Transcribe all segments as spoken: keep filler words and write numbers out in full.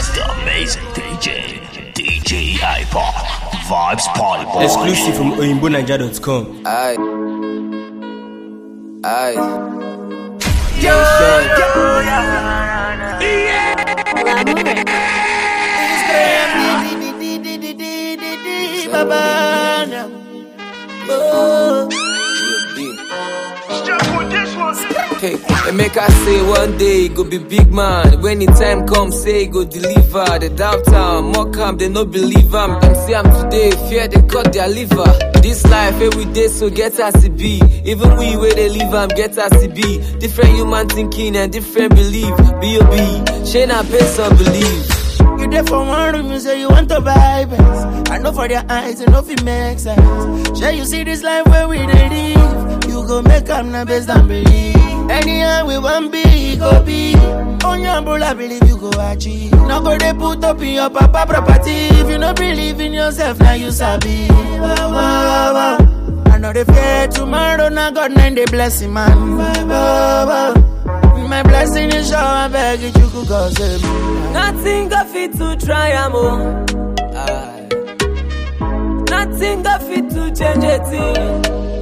is the amazing D J, D J Hyper, Vibes Party Boy. Exclusive from oyinbo naija dot com. Aye. Aye. Yo, yo, yo, yeah. Hey, and make I say one day go be big man. When the time comes, say go deliver. The downtown mock am, they no believe am. Them see am today, fear they cut their liver. This life every day, so get as it be. Even we where they live am, get as it be. Different human thinking and different belief. B O B, Shane and pace and believe. You there for one room, you say you want to buy best. I know for their eyes, you know if it makes sense. Shall you see this life where we they live? You go make them the best and believe. Anyhow we want be, go be. On your umbrella, I believe you go achieve. Now go they put up in your papa property. If you don't believe in yourself, now you sabi. Wow, wow, wow. I know they fear tomorrow, now God name they blessing man. Wow, wow, wow. My blessing is sure, I beg it, you could go save me. Nothing got fit to try, I'm on. Nothing got fit to change a thing.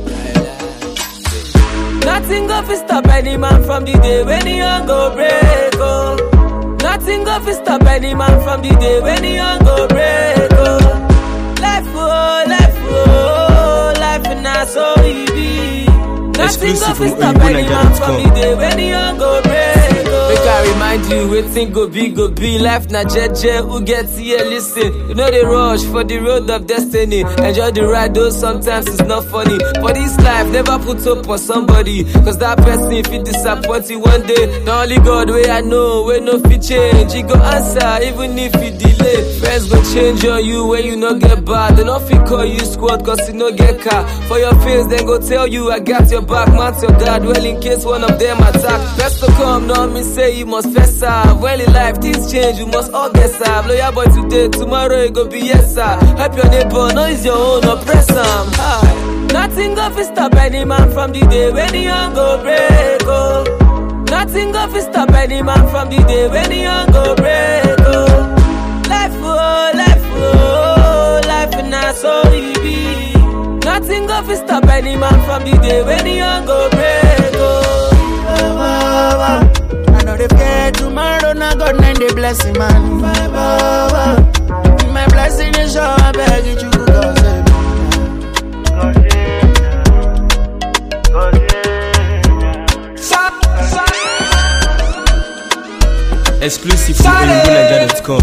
Nothing got fit stop any man from the day when he young go break, oh. Nothing got fit stop any man from the day when he young go break, oh. Life, oh, life, oh, life and not so easy. Nothing got fit stop any man from the day when he young go break, oh. Make I remind you, waiting go be, go be. Life na jeje, who gets here, listen. You know they rush for the road of destiny. Enjoy the ride, though sometimes it's not funny. For this life, never put up on somebody. Cause that person, if it disappoint you one day, the only God way I know, way no fit change. He go answer, even if he delay. Friends go change on you when you no get bad. They no fit call you squad, cause you no get car. For your face, then go tell you, I got your back. Mount your guard, well in case one of them attack. Best to come, no me say you must first serve. Well in life, things change, you must all get served. Lawyer boy today, tomorrow it go be yes sir. Help your neighbor, no is your own, oppress him. Nothing go fi stop any man from the day when he young go break, oh. Nothing go fi stop any man from the day when he young go break, oh. Life, oh, life, oh, life is not so easy. Nothing go fi stop any man from the day when he young go break, oh. Wow, wow, wow. I know they fear tomorrow, now God name they blessing man. Wow, wow, wow. My blessing is sure, I beg it, you could go save me. Exclusive from oyinbo naija dot com.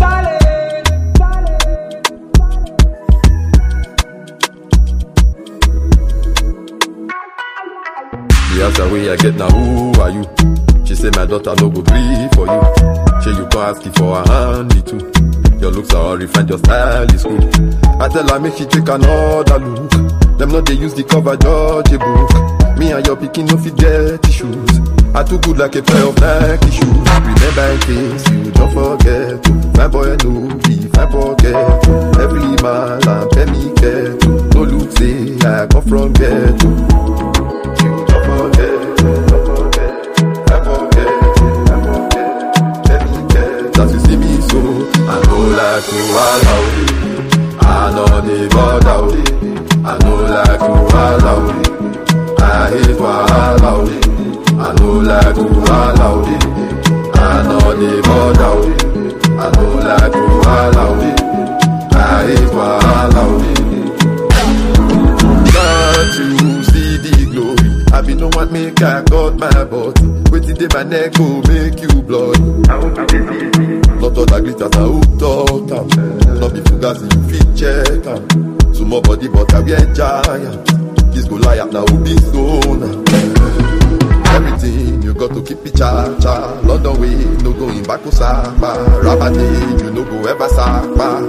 The answer way I get now, who are you? She say my daughter no go gree for you. She you go ask it for her hand me too. Your looks are refined, your style is cool. I tell her make she take another look. Them not they use the cover judge a book. Me and your pikin no fit get issues. I too good like a pair of Nike shoes. Remember in case you don't forget to. My boy no be fine forget to. Every man and penny get to. No look say I come from ghetto. You don't forget, don't forget, I forget, I forget, penny get. As you see me so, I know like you allow it. I know the bother it. I know like you allow it. I hate what allow it. I know like you allow it. I know the bother it. I know like you allow it. I hate what allow it. Can't you see the glory? I be no one make I got my body. Waiting day my neck go make you blood. Not all the glitters are hooked up. Not be fugazi you fit check out. So more body but I wear giant. This go lie up now be stone. Everything you got to keep it cha-cha. London way, no going back to Sapa. Rabbit, you no go ever Sapa.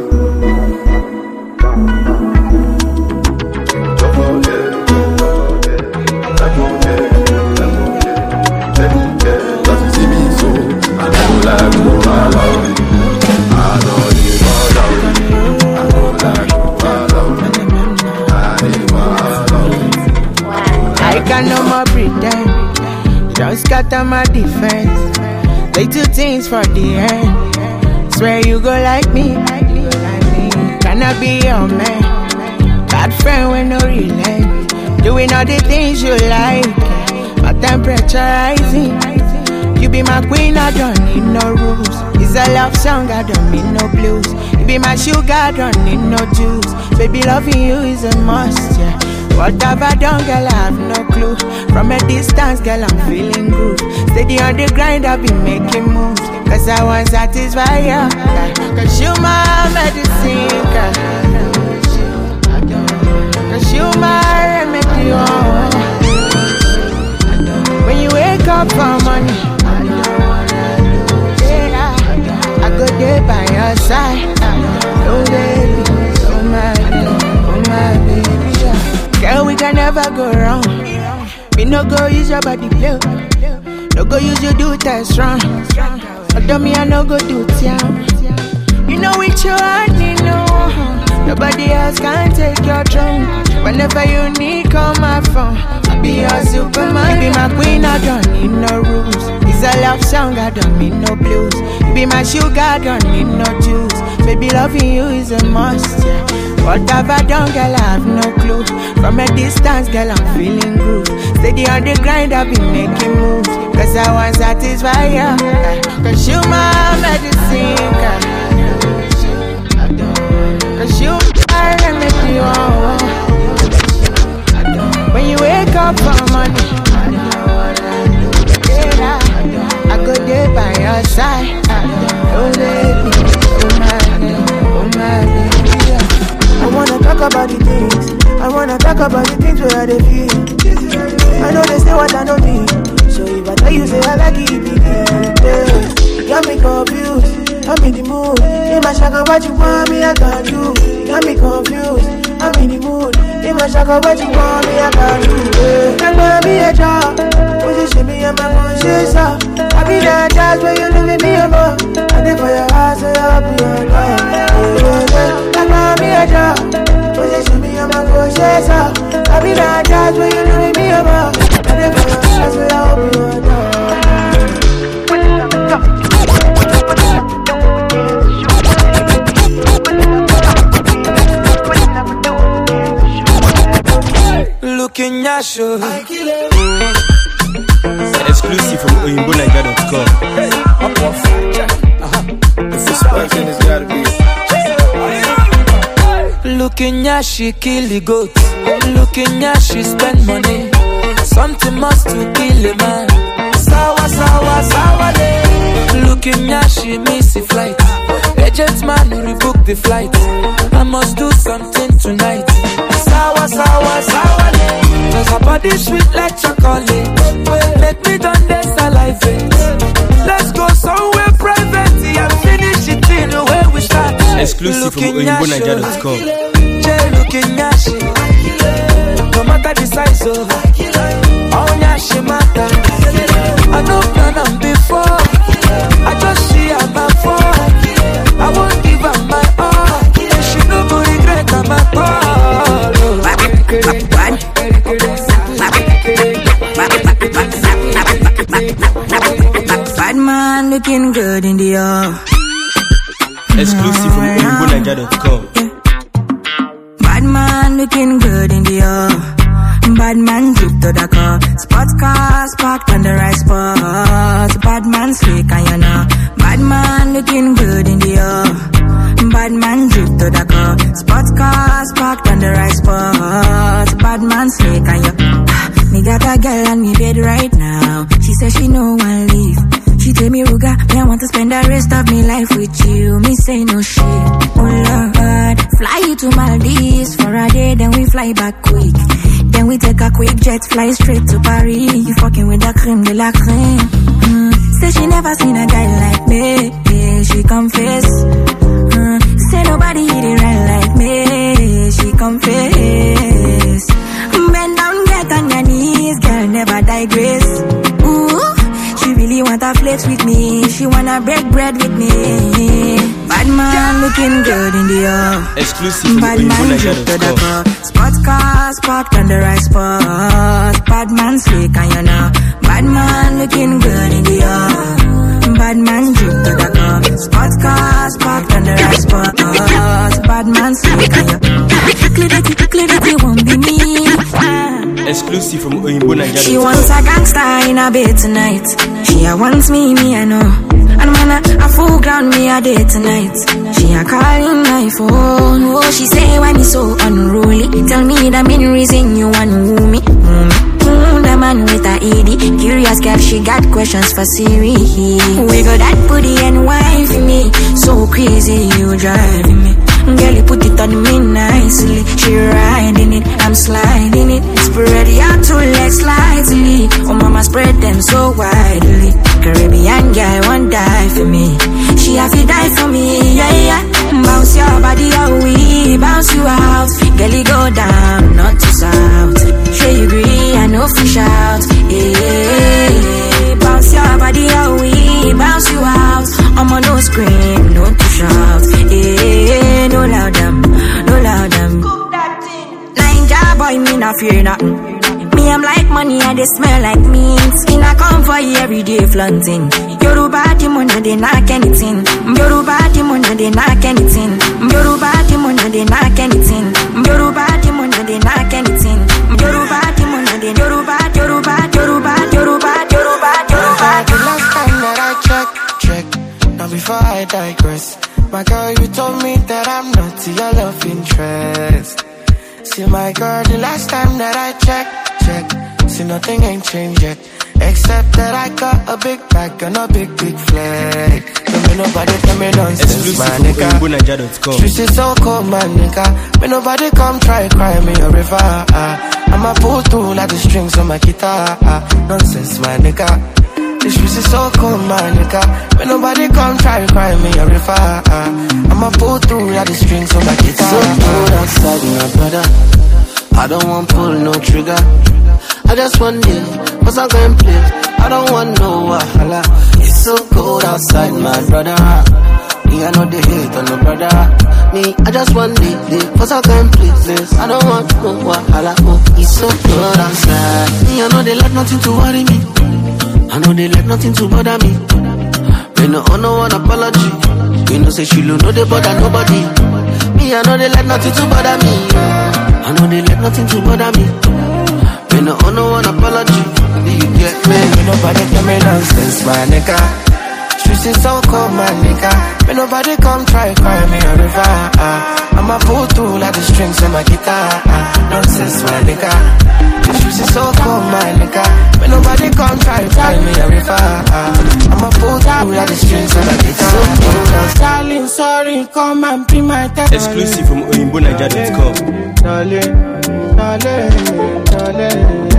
Don't forget, don't forget, don't forget, don't forget, don't forget. That you see me so, I know like you allow me. I know you allow me. I know like you allow me. I allow me. I can no more pretend. Just scatter my defense. They do things for the end. swear you go like me. Can I be your man? Bad friend with no relay. Doing all the things you like. My temperature rising. You be my queen, I don't need no rules. It's a love song, I don't need no blues. You be my sugar, I don't need no juice. Baby, loving you is a must, yeah. What have I done, girl, I have no clue. From a distance, girl, I'm feeling good. Steady on the grind, I've been making moves. Cause I want to satisfy you, yeah. Cause you my medicine, girl. Cause you my remedy, oh. When you wake up for money, yeah, I go there by your side. Oh baby, oh my baby, oh my baby, yeah. Girl, we can never go wrong. Me no go use your body play. No go use your do test wrong. Although me I no go do town. You know with your heart, you know. Nobody else can take your throne. Whenever you need, call my phone. I'll be your superman. You be my queen, I don't need no rules. It's a love song, I don't need no blues. You be my sugar, I don't need no juice. Baby, loving you is a must, yeah. What have I done, girl, I have no clue. From a distance, girl, I'm feeling good. Steady on the grind, I've been making moves. Cause I want to satisfy you, yeah. Cause you my medicine, girl. Cause you are remedy, oh. When you wake up for money, yeah, I go there by your side. Oh baby, oh my baby, oh my baby, yeah. I wanna talk about the things, I wanna talk about the things where I dey feel. I know they say what I don't need, so if I tell you say I like it, yeah. You got me confused, I'm in the mood. In my shaka, what you want me, I can do. You got me confused, I'm in the mood. In my shaka, what you want me, I can do. I'm gonna be a job, position me in my conscience. I be that jazz where you living me above. I think for your heart, so I'll be your love. I'm gonna be a job, position me in my conscience. I be that jazz where you living me above. I think for your heart, so I'll be your love. Looking at you, exclusive from oyinbo naija dot com. looking at she kill the goat. Looking at she spend money. Something must to kill a man. Sawa, sawa, sawa, day. Looking at she miss the flight. Agent man rebook the flight. I must do something tonight. Sawa, sawa, sawa, day. Cause her body sweet like chocolate. Make me done this salivate. Let's go somewhere private and finish it in the way we start. Exclusive from oyinbo naija dot com. Looking at she, no matter the size of, oh yeah, she matter. I know plan on before, I just see her my phone. I won't give her my all. She no go regret her my call. Bad man looking good in the air. Exclusive from oyinbo naija dot com. Bad man looking good in the air. Bad man drip to the car. Sports cars parked on the right spot. Bad man slick and you know. Bad man looking good in the air. Bad man drip to the car. Sports cars parked on the right spot. Bad man slick and you. Me got a girl on me bed right now. She says she no one leave. She tell me, Ruga, me I want to spend the rest of me life with you. Me say no shit. Oh Lord, fly you to Maldives for a day, then we fly back quick. Then we take a quick jet, fly straight to Paris. You fucking with the creme de la creme. Mm. Say she never seen a guy like me. Yeah, she confess. Mm. Say nobody hit it right like me. She confess. Bend down, get on your knees, girl, never digress. Ooh. She really want a flex with me. She wanna break bread with me. Bad man looking good in the air. Exclusive from Bad man drip to the car. Sports cars parked on the right spot. Bad man slick and you know. Bad man looking good in the air. Bad man drip to the car. Sports cars parked on the right spot. Bad man slick and you clarity, clarity won't be me. Exclusive from Oyinbo Naija. She wants a gangster in a bed tonight. She a wants me, me I know. And man a, a full ground me a day tonight. She a calling my phone. Oh, she say when it's so unruly. Tell me the main reason you want woo me. Mm. Mm, the man with a E D. Curious girl, she got questions for Siri. We got that booty and wine for me. So crazy, you driving me. Girl, you put it on me nicely. She riding it, I'm sliding it. Spread out two legs slightly. Oh, mama spread them so widely. Caribbean girl won't die for me. She have to die for me, yeah, yeah. Bounce your body out, we bounce you out. Girl, you go down, not to south. Sure you agree, I know fish out. Yeah, bounce your body out, we bounce you out. I'm on no scream, no to shout. Yeah, no loud them, no loud them. Ninja boy, me not fear nothing. Me, I'm like money and they smell like mint. In a come for you every day flaunting. Yoruba demon they knock anything. Yoruba demon they knock anything. Yoruba demon they knock anything. Yoruba demon they knock anything. Yoruba demon they Yoruba Yoruba Yoruba Yoruba Yoruba Yoruba. The last time that I check, check. Now before I digress, my girl, you told me that I'm not your love interest. See my girl, the last time that I checked, check, see nothing ain't changed yet. Except that I got a big bag and a big, big flag. Don't be nobody tell me nonsense, my nigga. Streets is so cold, my nigga. Me nobody come try cry me a river. Uh. I'ma pull through like the strings on my guitar. Uh. Nonsense, my nigga. The streets is so cold, my nigga. Me nobody come try cry me a river. Uh. I'ma pull through like the strings on my guitar. So cold outside, my brother. I don't want pull no trigger. I just want it, cause I'm gonna play. I don't want no wahala. It's so cold outside, my brother. Me, I know the hate on the brother. Me, I just want it, cause I'm gonna play this. I don't want no wahala. Oh, it's so cold outside. Me, I know they let nothing to worry me. I know they let nothing to bother me. Me no owe no one apology. Me no say she know they bother nobody. Me, I know they let nothing to bother me. I know they let nothing to bother me. Me no owe no one apology. Do you get me? Me nobody tell me nonsense, my nigga. Streets is so cold, my nigga. Me nobody come try cry me a river. Uh. I'ma pull through like the strings on my guitar. Uh. Nonsense, my nigga. The streets is so cold, my nigga. Me nobody come try cry me a river. Uh. I'ma pull through like the strings on my guitar. So cold, darling, sorry, come and be my test. Exclusive from Oyinbo Naija dot com. Darling, darling, darling.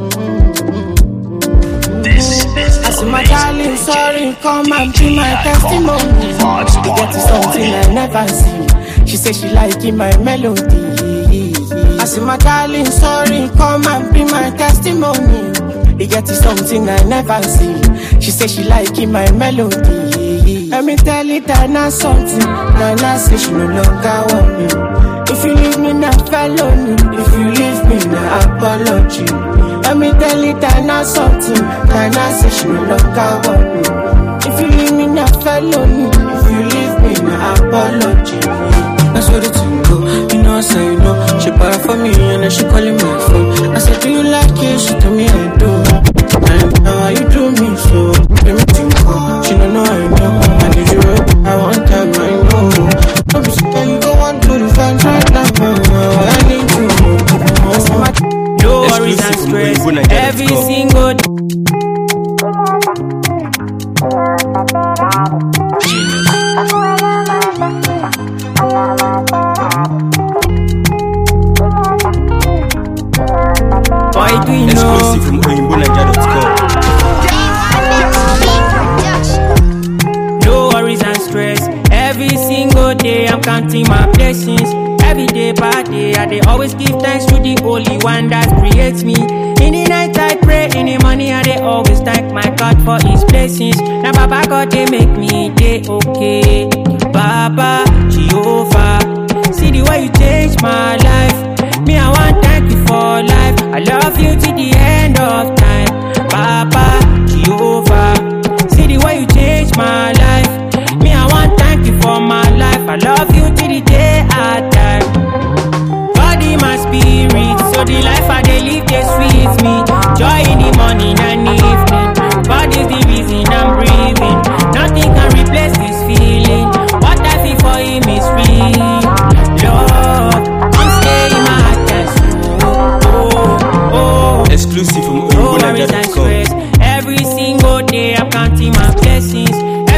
This is I see my darling, sorry, come and be my testimony. You get to something I never see. She said she liking my melody. I see my darling, sorry, come and be my testimony. You get to something I never see. She said she liking my melody. Let me tell you that not something. Nana say she no longer want me. If you leave me, not felony. If you leave me, not apology. Let me tell you that not something. Nana say she no longer want me. If you leave me, not felony. If you leave me, not apology. That's where the thing go. You know I say you know. She para for me and then she calling my phone. I said, do you like it? She told me I do. And now you do me so. Let me think go. She don't know I know. I need you. I want time I know. Don't be scared you go on to the fence right now. I need you. No worries and stress. Every single day. Why do you know? Exclusive from Oyinbo Naija dot com. No worries and stress. Every single day I'm counting my blessings. Every day by day I dey always give thanks to the Holy One that creates me. In the night I pray, in the morning I dey always thank my God for His blessings. Now Baba God they make me day okay. Baba Jehovah, see the way you change my life. Me I want thank you for life. I love you till the end of time. Baba Jehovah, see the way you change my life. Me I want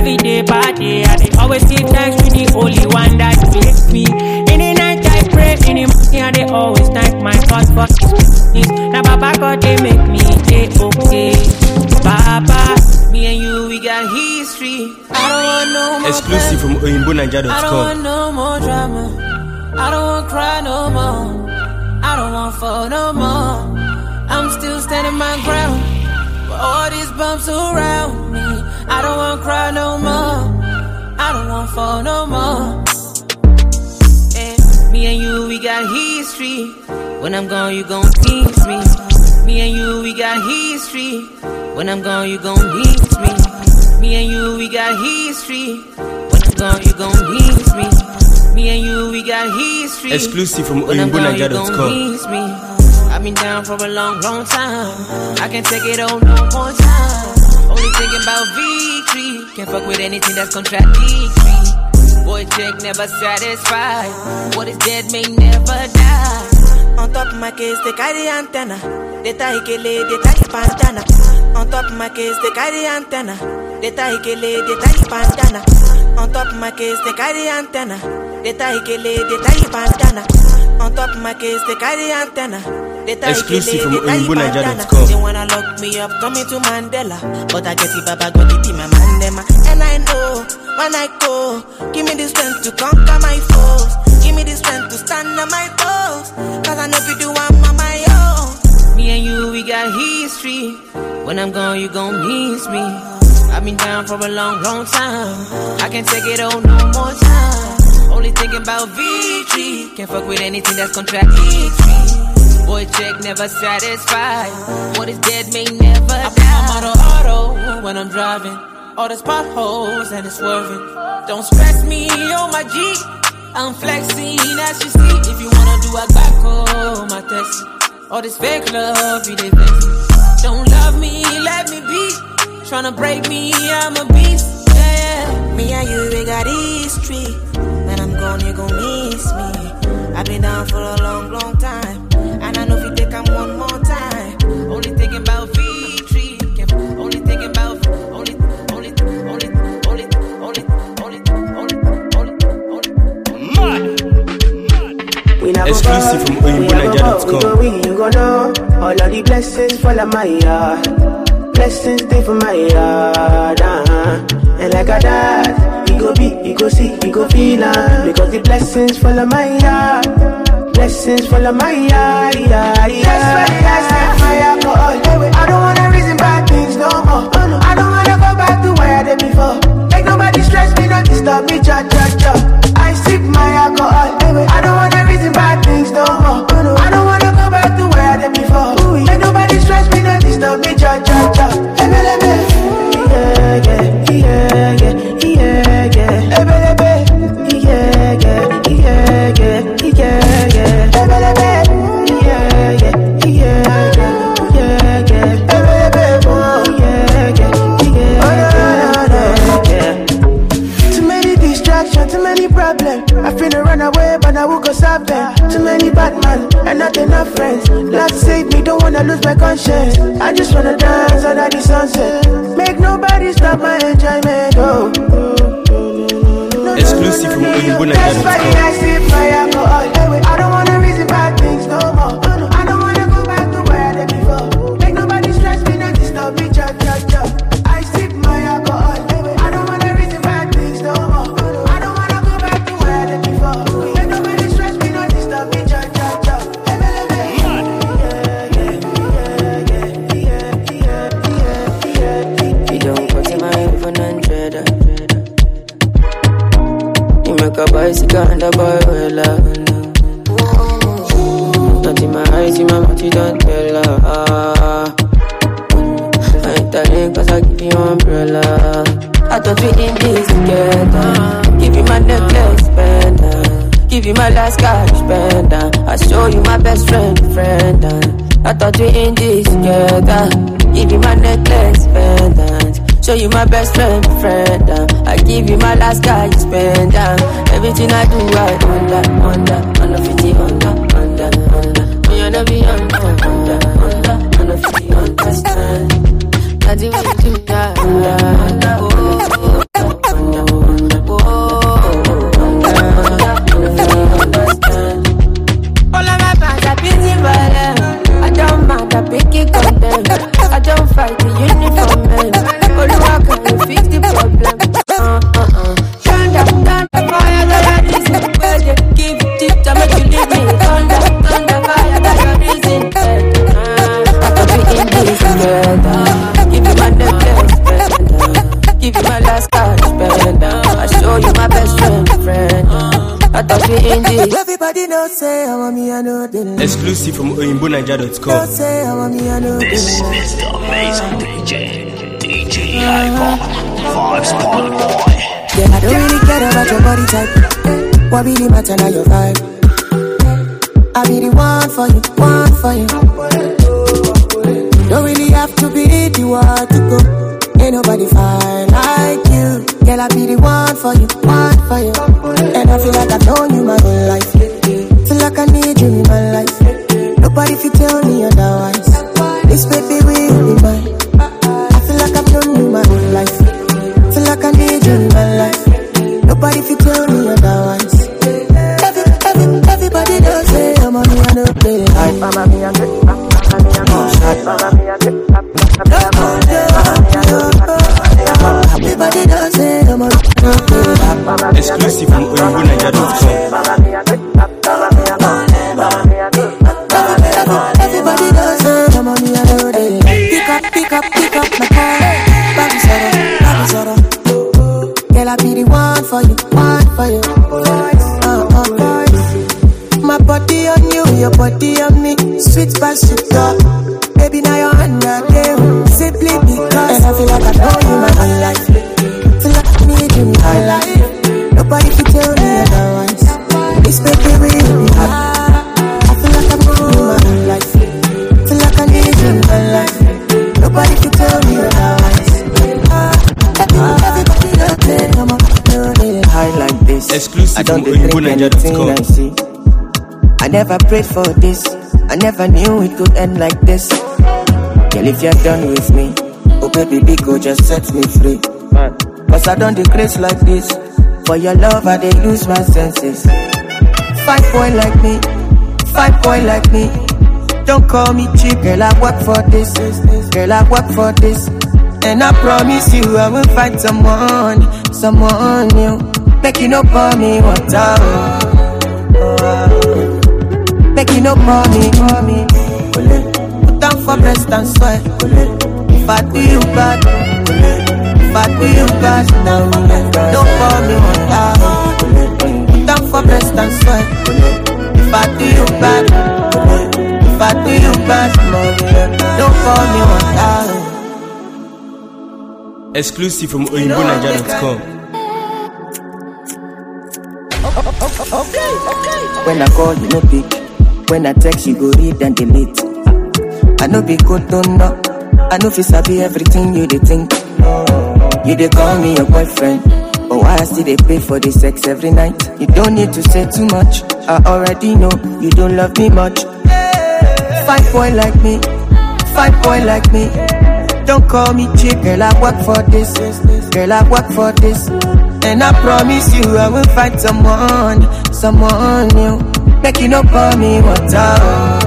every day by day. I dey always give thanks to the only one that makes me. In the night I pray, in the morning I dey always thank my God for this. Now Baba God they make me day okay. Baba, me and you we got history. I don't want no more Exclusive from oyinbo naija dot com. I don't want no more drama. I don't want cry no more. I don't want fall no more. I'm still standing my ground. With all these bumps around me. I don't want cry no more. I don't want fall no more. And me and you we got history. When I'm gone you gon' tease me. Me and you we got history. When I'm gone you gon' miss me. Me and you we got history. When I'm gone you gon' miss me. Me and you we got history. Exclusive from oyinbo naija dot com. I've been down for a long, long time. I can't take it on no more time. Only thinking about victory. Can't fuck with anything that's contradictory. Boy, check never satisfied. What is dead may never die. On top of my case, they carry antenna. They tie kele, they tie pantana. On top of my case, they carry antenna. They tie kele, they tie pantana. On top of my case, they carry antenna. They tie kele, they tie pantana. On top of my case, they carry antenna. Exclusive from oyinbo naija dot com. They wanna lock me up, coming to Mandela. But I guess if Baba got it in my mandema. And I know, when I go, give me the strength to conquer my foes. Give me the strength to stand on my toes. Cause I know if you do, I'm on my own. Me and you, we got history. When I'm gone, you gon' miss me. I've been down for a long, long time. I can't take it on no more time. Only thinking about victory. Can't fuck with anything that's contradictory. Boy, check never satisfied. What is dead may never die. I put my motto auto when I'm driving. All the potholes and it's swerving. Don't stress me on my G. I'm flexing as you see. If you wanna do a back home, my test. All this fake love, you didn't think. Don't love me, let me be. Tryna break me, I'm a beast. Yeah. Me and you, we got history. When I'm gone, you gon' miss me. I've been down for a long, long time. And I know if you take I'm one more time. Only thinking about victory. Only thinking about only, only, only, only, only, only, only, only. Exclusive from oyinbo naija dot com. We go win, you go know. All of the blessings fall on my yard. Blessings stay for my yard. Uh-huh. And like I died, we go be, we go see, we go feel uh, because the blessings fall on my yard. Blessings full of my yard, yard, yard. That's why I set my alcohol. I don't wanna reason bad things no more. I don't wanna go back to where I did before. Make nobody stress me, not disturb me, cha cha cha. I sip my alcohol. I don't wanna reason bad things no more. I don't wanna go back to where I did before. Make nobody stress me, not disturb me, cha cha cha. Yeah, yeah, yeah, yeah, yeah, yeah. Yeah, yeah, yeah, yeah, yeah, yeah. Too many problems. I finna run away, but I will go solve them. Too many bad men and not enough friends. Love save me, don't wanna lose my conscience. I just wanna dance under the sunset. Make nobody stop my enjoyment. Oh. Exclusive from oyinbo naija dot com. That's why I sip my alcohol. I don't wanna reason bad things no more. I don't wanna go back to where I did before. Make nobody stress me, not disturb me, cha cha cha. I sip my alcohol. I don't wanna reason bad things no more. I don't wanna go back to where I did before. Make nobody stress me, not disturb me, cha cha cha. You don't put in my even hundred. Make a bicycle and a boy will love. Not in my eyes, in my mouth, you don't tell her. I ain't telling cause I give you umbrella. I thought we in this together. Give you my necklace, spender. Give you my last cash, spender. I show you my best friend, friend. I thought we in this together. Give you my necklace, spender. Show you my best friend, friend. Uh. I give you my last guy, you spend. Uh. Everything I do, I under, under, under fifty, under, under, under. Me and every under, under, under, under fifty, understand. That's the way we do that. Under, under, oh, oh, oh. in this. Everybody know say I want me, I know the Exclusive from oyinbo naija dot com. Don't say I want me, I know the This is the amazing D J, D J Hyper, Vibes Party Boy. Yeah, I don't really care about your body type. What really matter now your vibe? I be the one for you, one for you. Don't really have to be the one to go. Ain't nobody fine like you. Girl, I be the one for you, one for you. And I feel like I've known you my whole life. Feel like I need you in my life. Nobody can tell me otherwise. This baby will be mine. I feel like I've known you my whole life. Feel like I need you in my life. Nobody can tell me otherwise. Every, every, everybody does say I'm on you, I know they like Mama me and me, Mama me and me, Mama me and me. Everybody does say I'm on you. Exclusive from oyinbo naija dot com. Everybody does say I'm on you, I know they like. Pick up, pick up, pick up my car. Baby Zara, Baby Zara. Girl, I be the one for you, one for you. Uh, uh, boys. My body on you, your body on me. Sweet past sugar. Baby, now you're under there. Simply because. And I feel like I know you my whole life. Feel like I need you in my life. Nobody can tell me otherwise. This baby will be happy. I feel like I know you my whole life. Feel like I need you in my life. Nobody can tell me otherwise. Everybody does say I'm on the high like this. Exclusive from oyinbo naija dot com. I never prayed for this. I never knew it could end like this. Girl, if you're done with me, oh baby, big go just set me free. Cause I don't decrease like this. For your love, I dey lose my senses. Five boy like me, five boy like me. Don't call me cheap, girl, I work for this. Girl, I work for this. And I promise you I will find someone, someone new. Make you no pour me water. Make you no pour me, pour me. Put down for breast and sweat. If I do you bad, if I do you bad, don't pour me water. Put down for breast and sweat. If I do you bad, if I do you bad, don't pour me water. Exclusive from oyinbo naija dot com. When I call, you no pick. When I text, you go read and delete. I know be good, don't know. I know if you sabi everything you dey think. You dey call me your boyfriend, but why I still dey pay for the sex every night? You don't need to say too much. I already know you don't love me much. Five boy like me, five boy like me. Don't call me cheap, girl, I work for this. Girl, I work for this. And I promise you I will find someone, someone new. Make you no pour me water.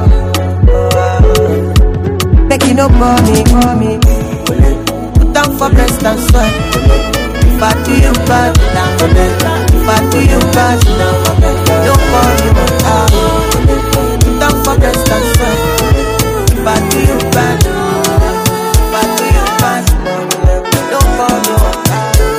Make you no pour me, pour me. Put down for breast and sweat. If I do you bad, if I do you bad, don't pour me water. Put down for breast and sweat. If I do you bad, if I do you bad, don't pour me water.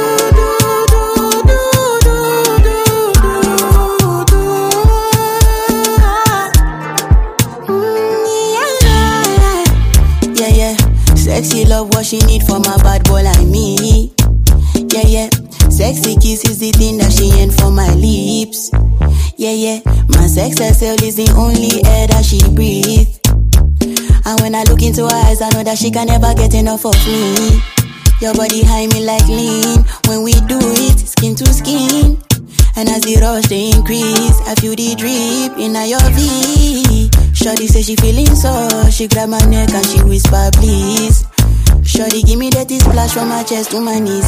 Sexy love, what she need for my bad boy like me. Yeah, yeah. Sexy kiss is the thing that she ain't for my lips. Yeah, yeah. My sex herself is the only air that she breathes. And when I look into her eyes, I know that she can never get enough of me. Your body high me like lean. When we do it, skin to skin. And as the rush they increase, I feel the drip in your V. Shorty say she feeling so, she grab my neck and she whisper please. Shorty give me that splash from my chest to my knees.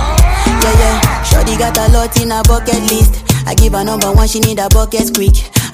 Got a lot in her bucket list. I give her number one, she need a bucket quick.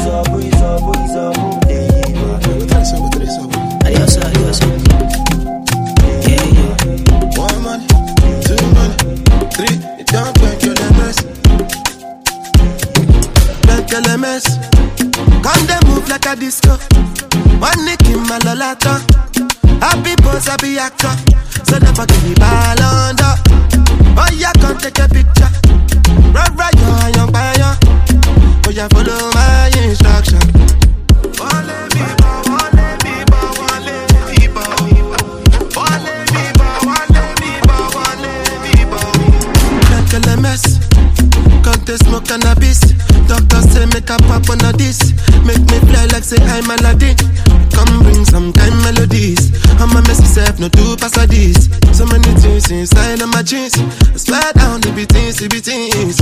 up, breeze up, breeze up. Adios, adios. Yeah, yeah. One money, two money, three. You don't get your lemons. Get your lemons. Come they move like a disco. One nick in my lolata. Happy boss, happy actor. So never give me ball under. Oh yeah, come take a picture. Right, right, young, young, young. Oh yeah, follow my instruction. Wale biba, wale biba, wale biba. Wale biba, wale biba, wale biba. Like a M S, can't they smoke cannabis? Doctor say make a pop on a this. Make me fly like say I'm Aladdin. Come bring some kind melodies. I'm a messy self, no two pass a this. So many things inside of my jeans. I swear down, the beatings, the beatings.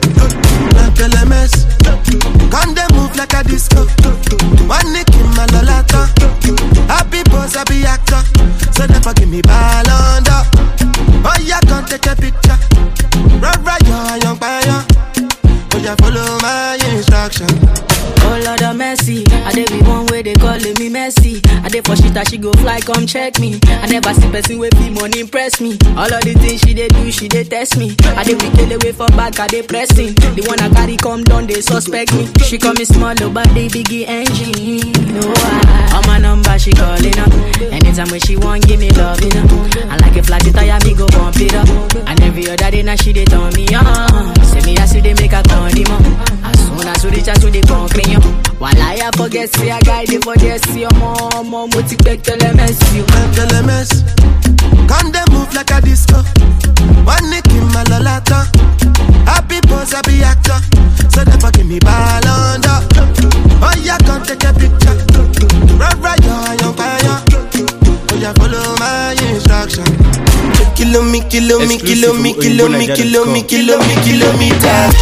Like L M S. Come they move like a disco. One nick in my lolata. Happy boss, happy actor. So never give me ball under. Oh yeah, can't take a picture. Right, right, young, young, young. Oh yeah, follow my instruction. Oh Lord of mercy, I dey be one way they calling me messy. I dey for shit that she go fly, come check me. I never see person with fee money impress me. All of the things she dey do, she dey test me. I dey wicked away for back, I dey pressing. The one I carry come down, they suspect me. She call me small, but they biggie engine. No, I, on my number she calling up. Anytime when she want, give me love, you know. I like a flat tire, me go bump it up. And every other day now she dey turn me on. Say me I see they make a turn him up. As soon as we reach out to the concrete. While I forget, see a guy, they for there, see your mom, mom, what you expect, L M S, you. L M S, come they move like a disco. One nick in my lolata. Happy boss, happy actor. So never give me ball under. Oh yeah, come take a picture. Right, right, young, young, young. Oh yeah, follow my instruction. Kilo me, kilo me, kilo me, kilo me, kilo me, kilo me, kilometers.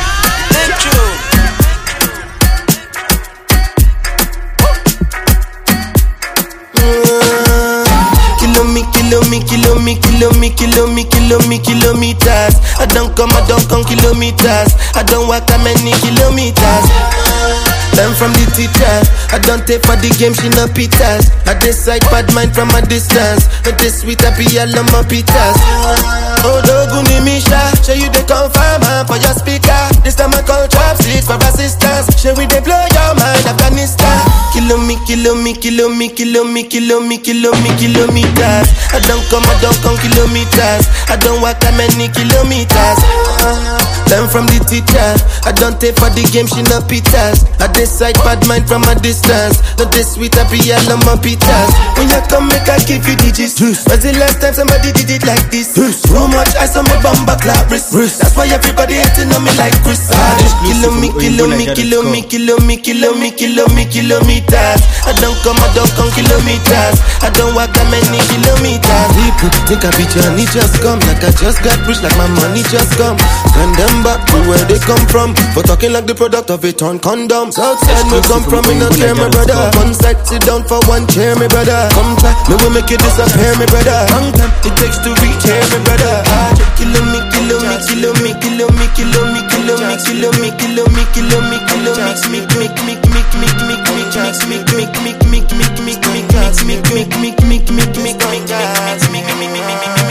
Kilo me, kilo me, kilo me, kilo me, kilo me, kilometers. I don't come, I don't come kilometers. I don't walk that many kilometers. Learn from the teacher. I don't take for the game, she no pitas. I decide bad mind from a distance. But this sweet happy, I love my pitas. Oh, Doguni Misha, show you the confirm for your speaker. This time I call trap six for assistance. Show we they blow your mind, Afghanistan. Kilo me, kilo me, kilo me, kilo me, kilo me, kilo me, kilometers. I don't come, I don't come kilometers. I don't walk that many kilometers. Learn from the teacher. I don't take for the game, she no pitas. I decide bad mind from a distance. Not this sweet happy, I love my pitas. When you come, make I give you digits. When's the last time somebody did it like this? So much ice on my bumper clap wrist. That's why everybody hating on me like Chris. Kilo me, kilo me, kilo me, kilo me, kilo me, kilo me, kilometers. I don't come, I don't come kilometers. I don't walk that many kilometers. People think I beat you and it just come. Like I just got rich, like my money just come. Send them back to where they come from. For talking like the product of a torn condom. Southside me come from, me no care, my brother. One side, sit down for one chair, my brother. Come back, me will make you disappear, my brother. Long time it takes to reach here, my brother. Kilo me, kilo me, kilo me, kilo me, kilo me, kilo me, kilo me, kilo me, kilo me, kilo me, me, me, me, me, me, me, me, me, just me, me, me, me, me, me, me, me, just me, me, me, me, me, me, me, just me, me, me, me, me,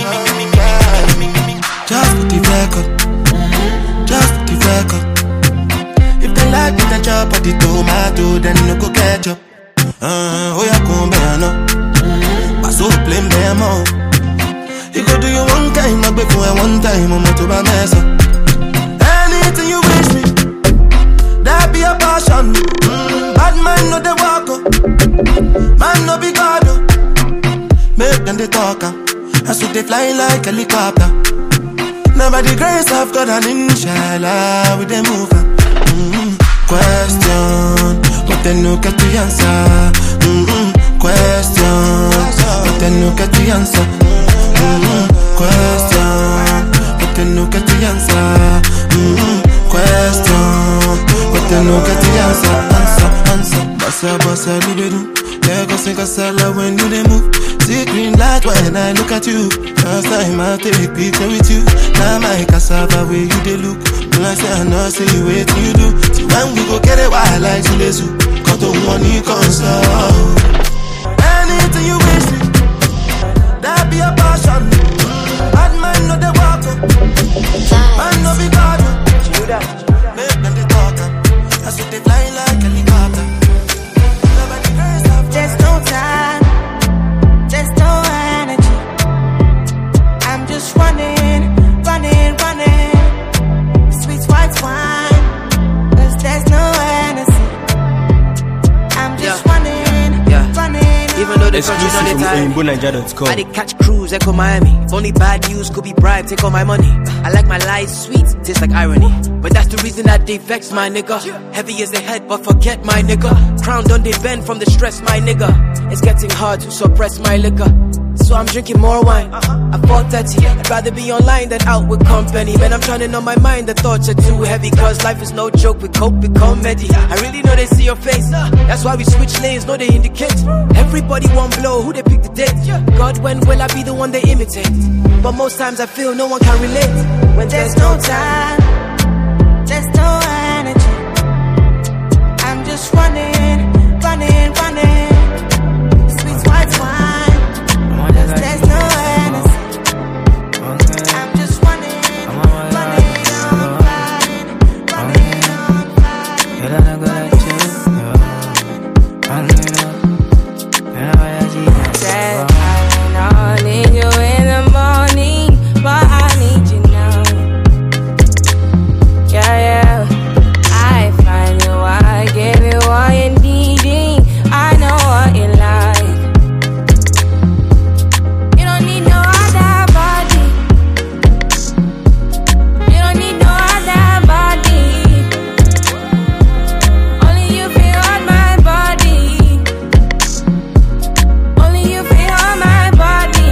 me, me, me, just put the record, just put the record. If they like me, then chop at the tomato, then no go catch up. Uh, oh yeah, come back now. I so blame them all. You go do you one time, not before one time, I'm not to my mess up. Anything you wish me, that be a passion. Mm, bad man no they walk up, man no be God. Make them they talk up, that's what they fly like helicopter. Now by the grace of God and inshallah, with them move up. Mm-hmm. Question, but then no get the answer. Mm-hmm. Question, but then no get the answer. Mm-hmm. Question, but then no get the answer. Mm-hmm. Question, but then no get the answer. Answer, answer. Bassa, bassa, libido. Yeah, go sing a salad when you dey move. See green light when I look at you. First time I take a picture with you. Now my cassava where you dey look. When I say I know, say you wait till you do. See when we go get it wild like Chilezu. Got the money console. Anything you wish me, that be a passion. Bad man no dey walk up. Man no be God. Make them dey talk up. I see they fly like helicopter. There's no time, there's no energy. I'm just running, running, running. Sweet white wine, cause there's no energy. I'm just yeah. running, yeah. running. Even though the country's on the time, I did catch cruise, echo Miami. If only bad news could be bribed, take all my money. I like my lies sweet, tastes like irony. But that's the reason that they vex my nigga. Heavy as the head, but forget my nigga. Crown done they bend from the stress, my nigga. It's getting hard to suppress my liquor. So I'm drinking more wine. I'm four thirty, I'd rather be online than out with company. Man, I'm trying on my mind, the thoughts are too heavy. Cause life is no joke, we cope with comedy. I really know they see your face. That's why we switch lanes, know they indicate. Everybody won't blow, who they pick the date. God, when will I be the one they imitate? But most times I feel no one can relate. When there's no time, there's no energy. I'm just running, running, running. Sweet white wine, cause there's no energy. I'm just running, running on fire, running on Said I don't need you in the morning, but I need you now. Yeah, yeah. I find you, I give you all you needing. I know what you like. You don't need no other body. You don't need no other body. Only you feel on my body. Only you feel on my body.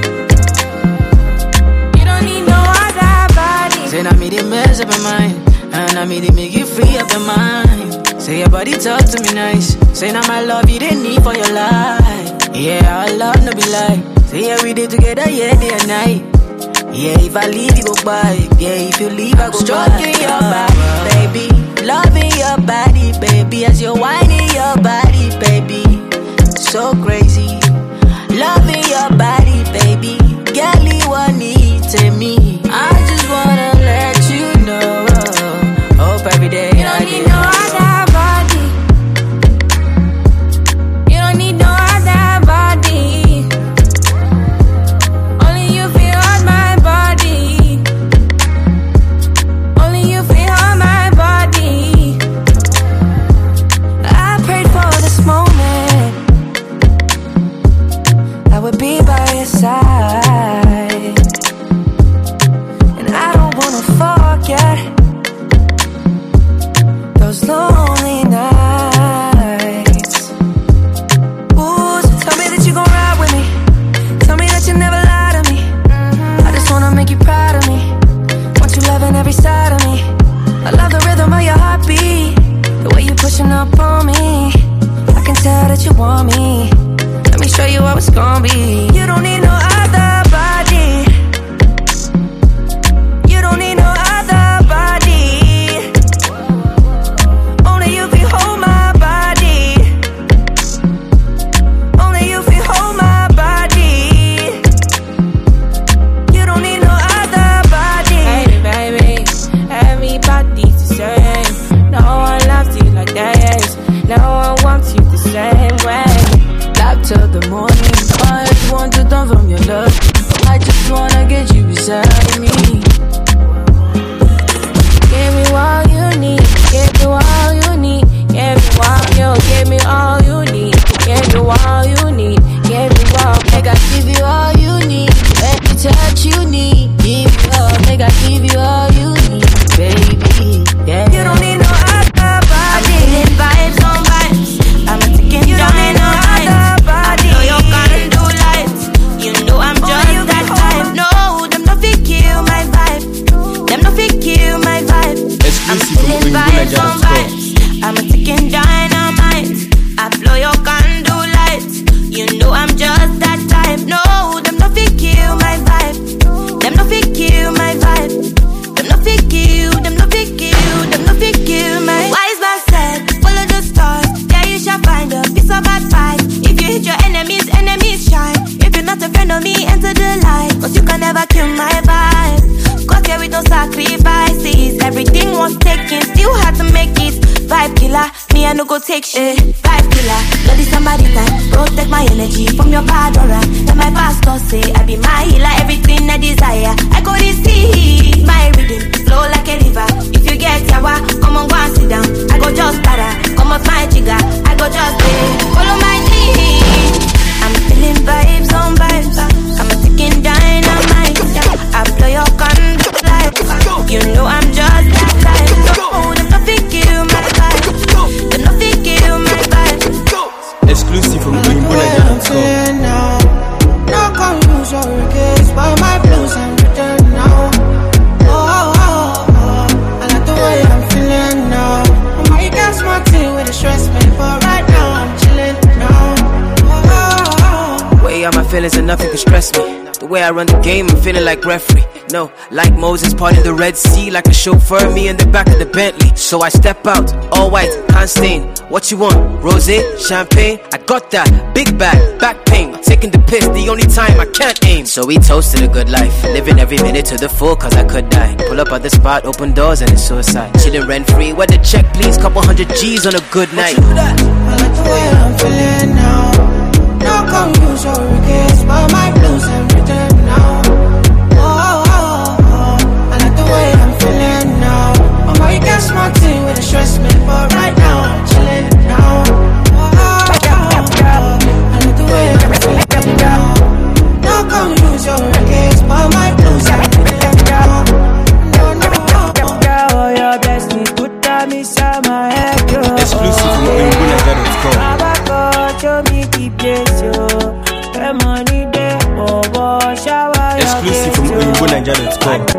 You don't need no other body. Say now me they mess up your mind, and I me they make you free up your mind. Say your body talk to me nice. Say now my love you didn't need for your life. Yeah, our love no be like. Say yeah we did together, yeah day and night. Yeah, if I leave you go by. Yeah, if you leave I go Stroking by. your body, baby. Loving your body, baby. As you're whining your body, baby. So crazy. Loving your body, baby. Girl, you want need to me. I just wanna let you know. Hope every day You don't I need get no other body. You don't need no other body. Only you feel on my body. Only you feel on my body. I prayed for this moment. I would be by your side. And I don't wanna forget those lonely nights. Ooh, so tell me that you gon' ride with me. Tell me that you never lie to me. I just wanna make you proud of me. Want you loving every side of me. I love the rhythm of your heartbeat, the way you pushing up on me. I can tell that you want me. Let me show you how it's gon' be. You don't need no other body. You don't need no other body. Only you can hold my body. Only you can hold my body. You don't need no other body. Hey baby, everybody's the same. No one loves you like that. No one wants you the same way. Love till the morning. I just want to turn from your love. I just wanna get you beside me. Give me all you need. Give me all you need. Give me all you. Give me all you need. Give me all you need. Give me all. Make I give you all you need. Every touch you need. Give you all. Make I give you all you need, baby. Yeah. You don't need no other body. I'm feeling vibes on vibes. I'm a ticking you don't need no other body. I know you can't do lights. You know I'm just that type. No, them no fit kill my vibe. Them no fit kill my vibe. I'm feeling vibes on vibes. I'm a ticking dynamite. I blow your candle light. killer, me I no go take shit. Five killer, bloody somebody time. Protect my energy from your bad aura. Then my pastor say I be my healer, everything I desire. I go receive my rhythm, flow like a river. If you get yawa, come on go and sit down. I go just para, come off my jigger. I go just pay, follow my lead. I'm feeling vibes on vibes. I'm a ticking dynamite. I blow your contact life. You know I'm just that type. Oh, there's nothing kill my vibe. There's nothing kill my vibe. Exclusive from Rainbow Nigeria dot com. No confusion, regrets, but my blues I'm written now. Oh, oh, oh, oh, I like the way I'm feeling now. I'm already got smart thing with the stress, man, but right now I'm chilling now. Oh, oh, oh. Way out my feelings and nothing can stress me. The way I run the game, I'm feeling like referee. No, like Moses parting the Red Sea, like a chauffeur, me in the back of the Bentley. So I step out, all white, can't stain. What you want? Rosé, champagne? I got that. Big bag, back pain. Taking the piss, the only time I can't aim. So we toasted a good life, living every minute to the full, cause I could die. Pull up at the spot, open doors, and it's suicide. Chillin' rent free, where the check, please? Couple hundred G's on a good night. I like the way I'm feeling now. No confusion, regrets, but my blues I'm written now. Oh, oh, oh, oh, I like the way I'm feeling now. I'm already got smart thing with the stress, man, but right now I'm chilling now. Oh, oh, oh, oh, I like the way I'm feeling now. No confusion, regrets, but my blues I'm written now. No, no, oh, oh. Oh, your best me put on me some my head, yo. Exclusive from Rainbow Nigeria dot com. Baba God, show me the place, yo. The money there, oh, oh, shower your Exclusive from Rainbow Nigeria dot com.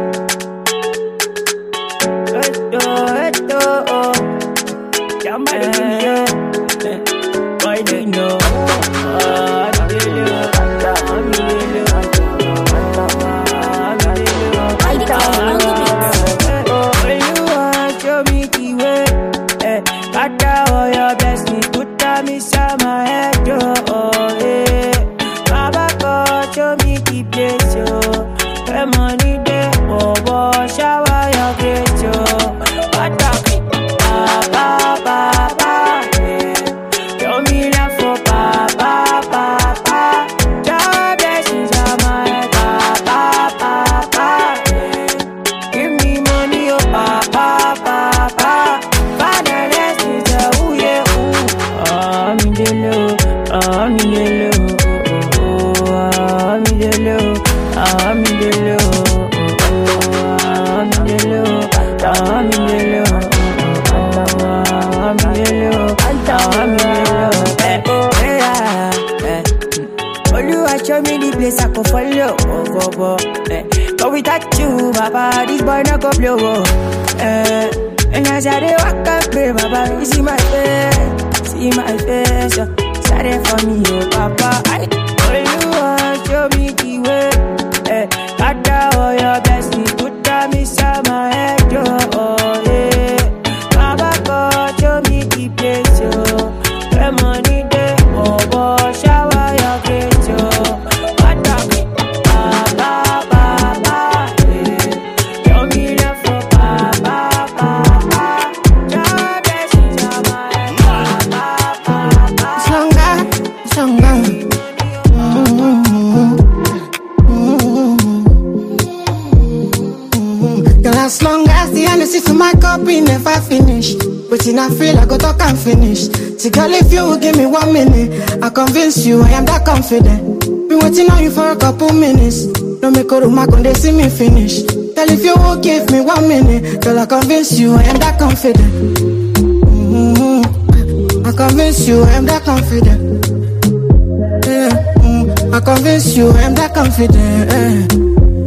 Esto, esto, oh. Somebody give me a, why they know? Ah, I'm the little, I'm the little, I'm the little, I'm the little. When you want, show me the way. Eh, got all your blessings, put on me some my head, yo. Oh, eh. Baba God, show me the place, yo. The money there, oh, oh, shower your grace, yo. What up? Ba, ba, ba, ba, eh. Show me love for ba, ba, ba, ba. Your blessings are my head, ba, ba, ba, ba, eh. Give me money, oh, ba, ba, ba, ba. Father, let's do the ooh, yeah, ooh. I'm in the low, I'm in the low, oh, oh, I'm in the low, I'm in the low, oh, I'm in the low, I'm in the low, I'm in the low, I'm in the low, eh, eh, eh. Oluwa show me the place I go follow, oh, oh, oh, eh. But without you, Baba, this boy not go blow, oh, eh. And as I dey walk up, babe, Baba, you see my face, see my face, oh. Sorry for me, oh, Papa. I Oluwa show me the way, eh. Got all your blessings, put on me some my head, yo, oh, yeah. Baba God, show me the place, yo. The money there, oh, oh, shower your grace, yo. What up? Ba, ba, ba, ba, eh. Show me love for ba, ba, ba, ba. Your blessings are my head, ba, ba, ba, ba. It's longer, it's longer. Girl, as long as the energy for my cup we never finish. Waiting I feel I go talk and finish. See girl, if you will give me one minute, I convince you I am that confident. Been waiting on you for a couple minutes. Don't make a room, I can they see me finish. Girl, if you will give me one minute, girl, I convince you I am that confident. Mm-hmm. I convince you I am that confident. Yeah. Mm. I convince you I am that confident. Yeah.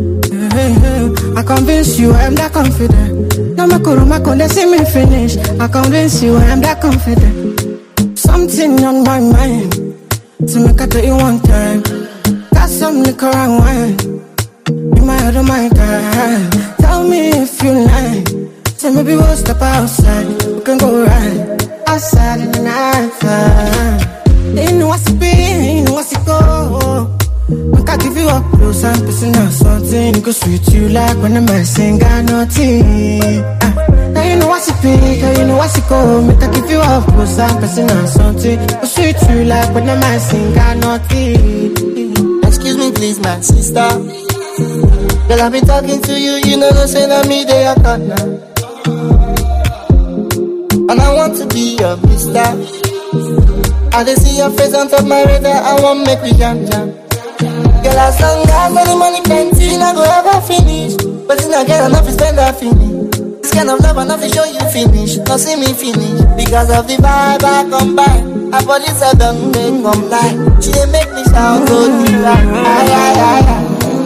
I convince you I am that confident. No make a room, I can they see me finish. I convince you I am that confident. Something on my mind, so make I tell you one time. Got some liquor and wine in my head, of my time. Tell me if you like. Say maybe we'll step outside. We can go right outside in the night time. They know what's it be, they know what's it go. Make I give you up close and personal something. Go sweet you like when I'm messing, got nothing. Ah, now you know what's it pay, girl, you know what's it go. Make I give you up, cause I'm pressing on something. I sweet you like when I'm sing, got nothing. Excuse me, please, my sister. Girl, I've been talking to you, you know, no say that me, they are cut now. And I want to be your mister. I just see your face on top my radar, I want make we jam jam. Girl, as long as any money plenty, I go ever finish. But then I get enough to spend that finish. This kind of love enough to show you finish. Not see me finish. Because of the vibe I come by. I body said don't make come lie. She didn't make me shout so deep. Ay, ay, ay, ay.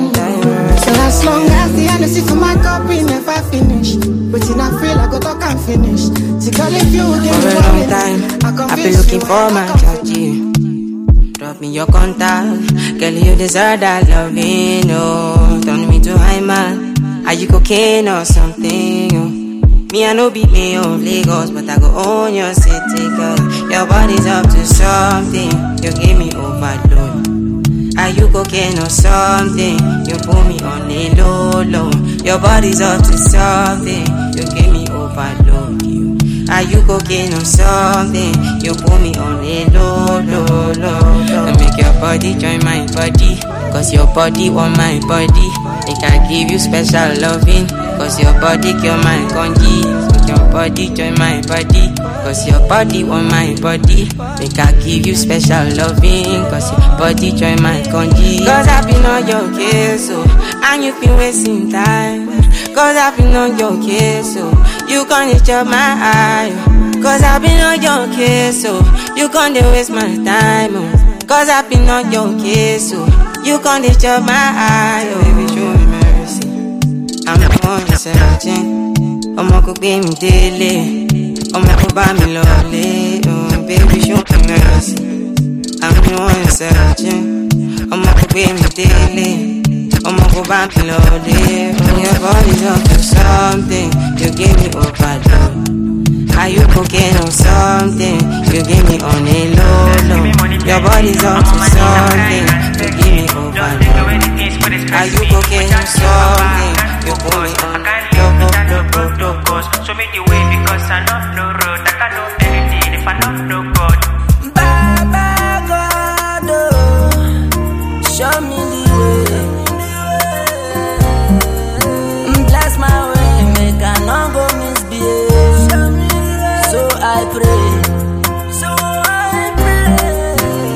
So as long as the energy for my cup we never finish. But in I feel I go talk and finish. See girl if you give me for a long time I've been looking for my Georgie. Drop me your contact. Girl you deserve that loving. Oh, turn me to high man. Are you cocaine or something? Oh. Me I no be me of Lagos, but I go own your city, girl. Your body's up to something. You give me overload. Are you cocaine or something? You put me on a low, low. Your body's up to something. You give me overload. You. Are you cocaine or something? You put me on a low, low, low, low. I make your body join my body, cause your body want my body. Make I give you special loving, cause your body cure my congee. Make your body join my body, cause your body want my body. Make I give you special loving, cause your body join my congee. Cause I've been on your case, so and you've been wasting time. Cause I've been on your case, so you can't disturb my eye. Cause I've been on your case, so you can't waste my time. Oh. Cause I've been on your case, so you can't disturb my eye. Oh, baby, show me mercy. I'm the one searching. Ọmọ kò gbé mi délé, ọmọ kò bá mi lọlé. Oh, baby, show me mercy. I'm the one searching. Ọmọ kò gbé mi délé, ọmọ kò bá mi lọlé. Oh, your body's up to something. You give me overload. Are you cocaine or something? You give me on a low, low. Your body's up to something. You give me overload. Are you cocaine or something? You put me on low, low, low, low, low. Show me the way because I know no road. I can know anything if I know no God. Baba God, oh, show me the way. Bless my way, make I not go misbehave. So I pray, so I pray.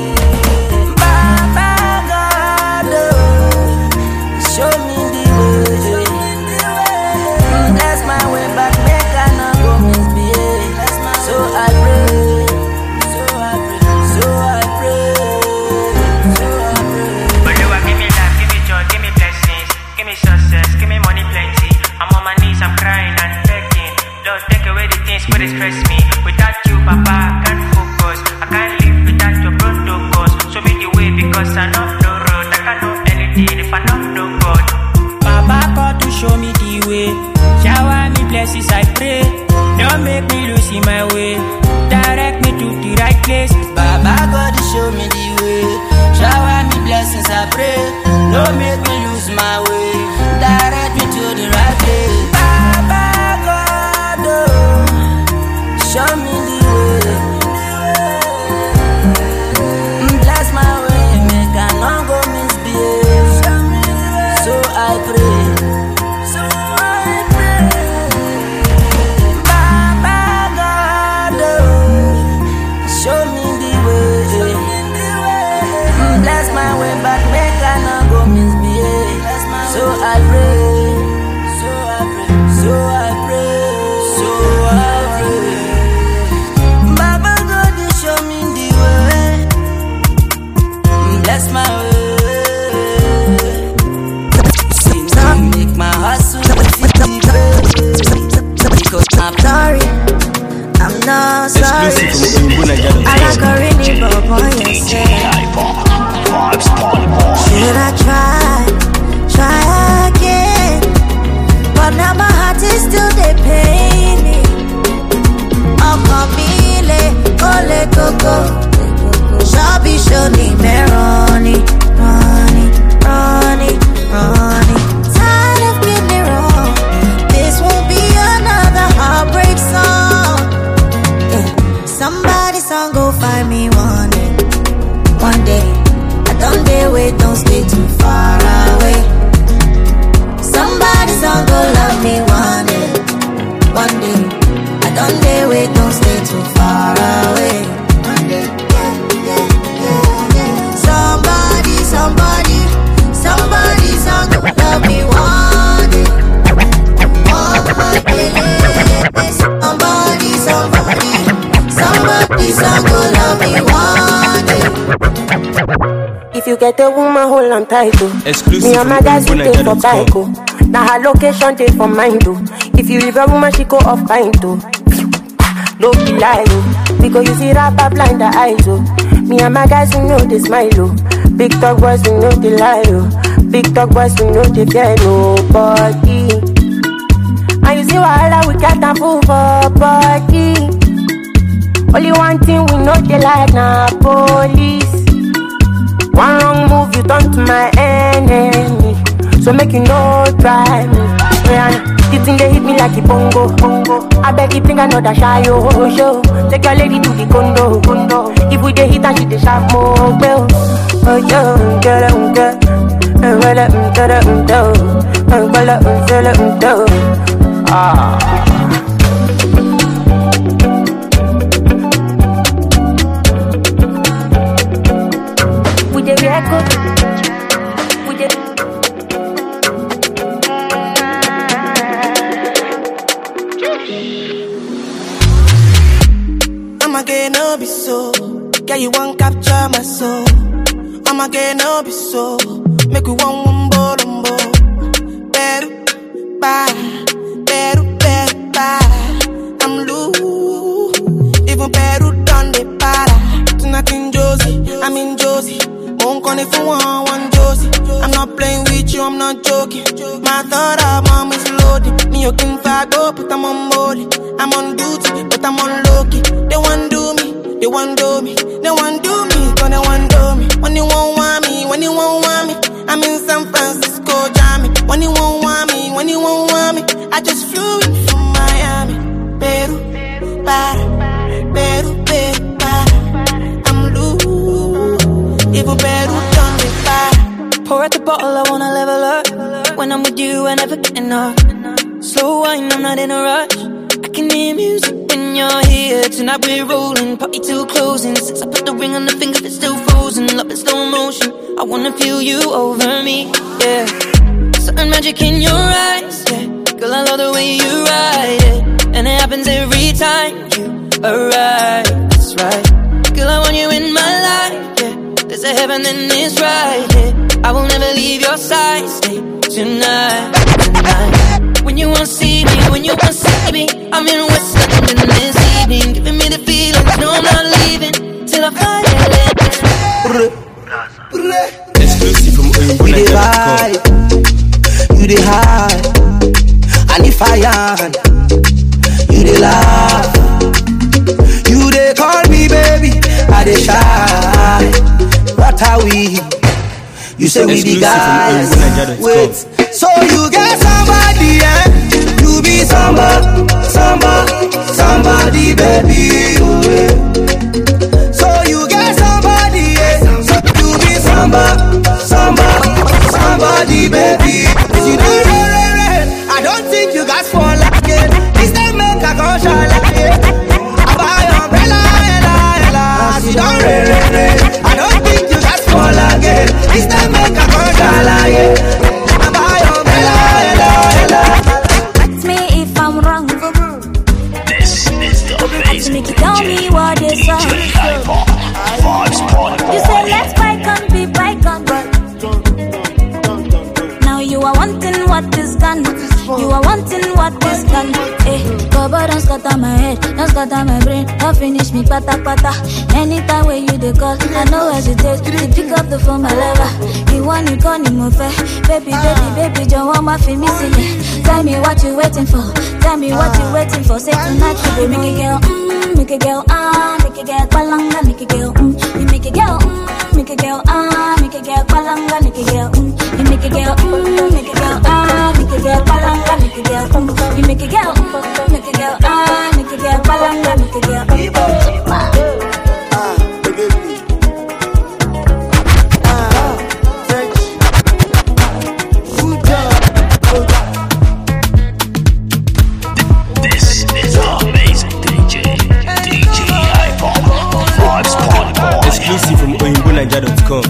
Baba God, oh, show me the way. Bless my way, but make I not go misbehave. So I pray, so I pray, so I pray, so I pray. But you give me life, give me joy, give me blessings, give me success, give me money plenty. I'm on my knees, I'm crying and begging. Lord, take away the things where they stress me. Without you, Papa, I can't focus. I can't live without your protocols. Show me the way because I know no road. I can't know anything if I know no God. Baba God to show me the way. Shower me blessings, I pray. Don't make me lose in my way. Direct me to the right place. Baba God show me the way. Shower me blessings, I pray. Don't make me lose my way. Direct me to the right place. Baba God, oh, show me the way. Bless my way, make I not go misbehave. So I pray, so I pray. Baba God, oh, show me the way. Bless my way, but make I not go misbehave. So I pray, so I pray, so I pray, so I pray. Baba God, you show me the way. Bless my way. sight, oh. Exclusive Me and my guys we take for bike, oh. Now her location take for mind, oh. If you leave a woman, she go off pint, oh. No be lie, oh. Because you see rapper blind the eyes, oh. Me and my guys we know they smile, oh. Big talk boys we know they lie, oh. Big talk boys we know they fear nobody. And you see wahala we got a fool for body. Only one thing we know they like na police. One wrong move you turn to my enemy. So make you no try me. Yeah, the thing they hit me like a bongo, bongo. I beg you bring another shy oh show. Take your lady to the condo, condo. If we dey hit and she dey sharp more well. Oh yo, get it, get it, get it, get it, get it, get it. Ah. We dey record. We dey. I'ma get no be so. Yeah, you won't capture my soul. I'ma get no be so. Make you one wumbo lumbo. Better, bye. Better, better, bye. I'm loose. Even better done the para. Tonight in Josie, I'm in Josie. Won't call if you want one Josie. I'm not playing with you, I'm not joking. My thought of mom is loaded. Me you can fight up, but I'm on molly. I'm on duty, but I'm on low-key. They want do me, they want do me. They want do me, gonna want do me. When you won't want me, when you won't want me. I'm in San Francisco, Jammy. When you won't want me, when you won't want me. I just flew in from Miami. Peru, para, Peru, Peru, para. I'm loose, even Peru done me para. Pour out the bottle, I wanna level up. When I'm with you, I never get enough. Slow wine, I'm not in a rush. I can hear music when you're here. Tonight we're rolling, party till closing. Since I put the ring on the finger, it's still frozen. Love in slow motion, I wanna feel you over me, yeah. Certain magic in your eyes, yeah. Girl, I love the way you ride it. And it happens every time you arrive, that's right. Girl, I want you in my life, yeah. There's a heaven and it's right, yeah. I will never leave your side, stay tonight, tonight. When you won't see me, when you won't see me, I'm in West London this evening, giving me the feeling, no I'm not leaving till I find it. Exclusive from You dey vibe, you dey high, and if I am, you dey laugh, you dey call me baby, I dey shy. What are we? You say we the guys. Wait, so you get somebody, eh? You be somebody, somebody, somebody, baby. Oh, yeah. So you get somebody, eh? So you be somebody, somebody, somebody, baby. You do it, I don't think you guys fall like it. This time make a conscious like it. I buy umbrella, ella, ella. You don't re re re. I don't think you guys fall like it. This time make a conscious like it. I buy umbrella, ella, ella. Ask me if I'm wrong. This is the amazing D J, Tell me what D is J wrong. Hyper, Vibes Party You say let's bygone be bygone. Now you are wanting what is gone. You are wanting what is gone. Eh, cover don't scatter my head, don't scatter my brain. Don't finish me pata pata. Anytime when you dey call, I know hesitate to pick up the phone, my lover. You want you call me more fair. Baby, baby, baby, don't want my feel missing it. Tell me what you waiting for. Tell me what you waiting for. Say tonight you go make it girl, mm, make it girl, ah, make it girl, palanga, make it girl, mm, you make it girl, mm, make it girl, ah, make it girl, palanga, make it girl, mm, you make it girl, mm, make it girl, ah, make it girl, palanga, make it girl, mm, you make it girl, mm, make it girl, ah, make it girl, palanga, make it girl, mm. This is the amazing D J, D J Hyper, Vibes Party Boy. Exclusive from oyinbo naija dot com.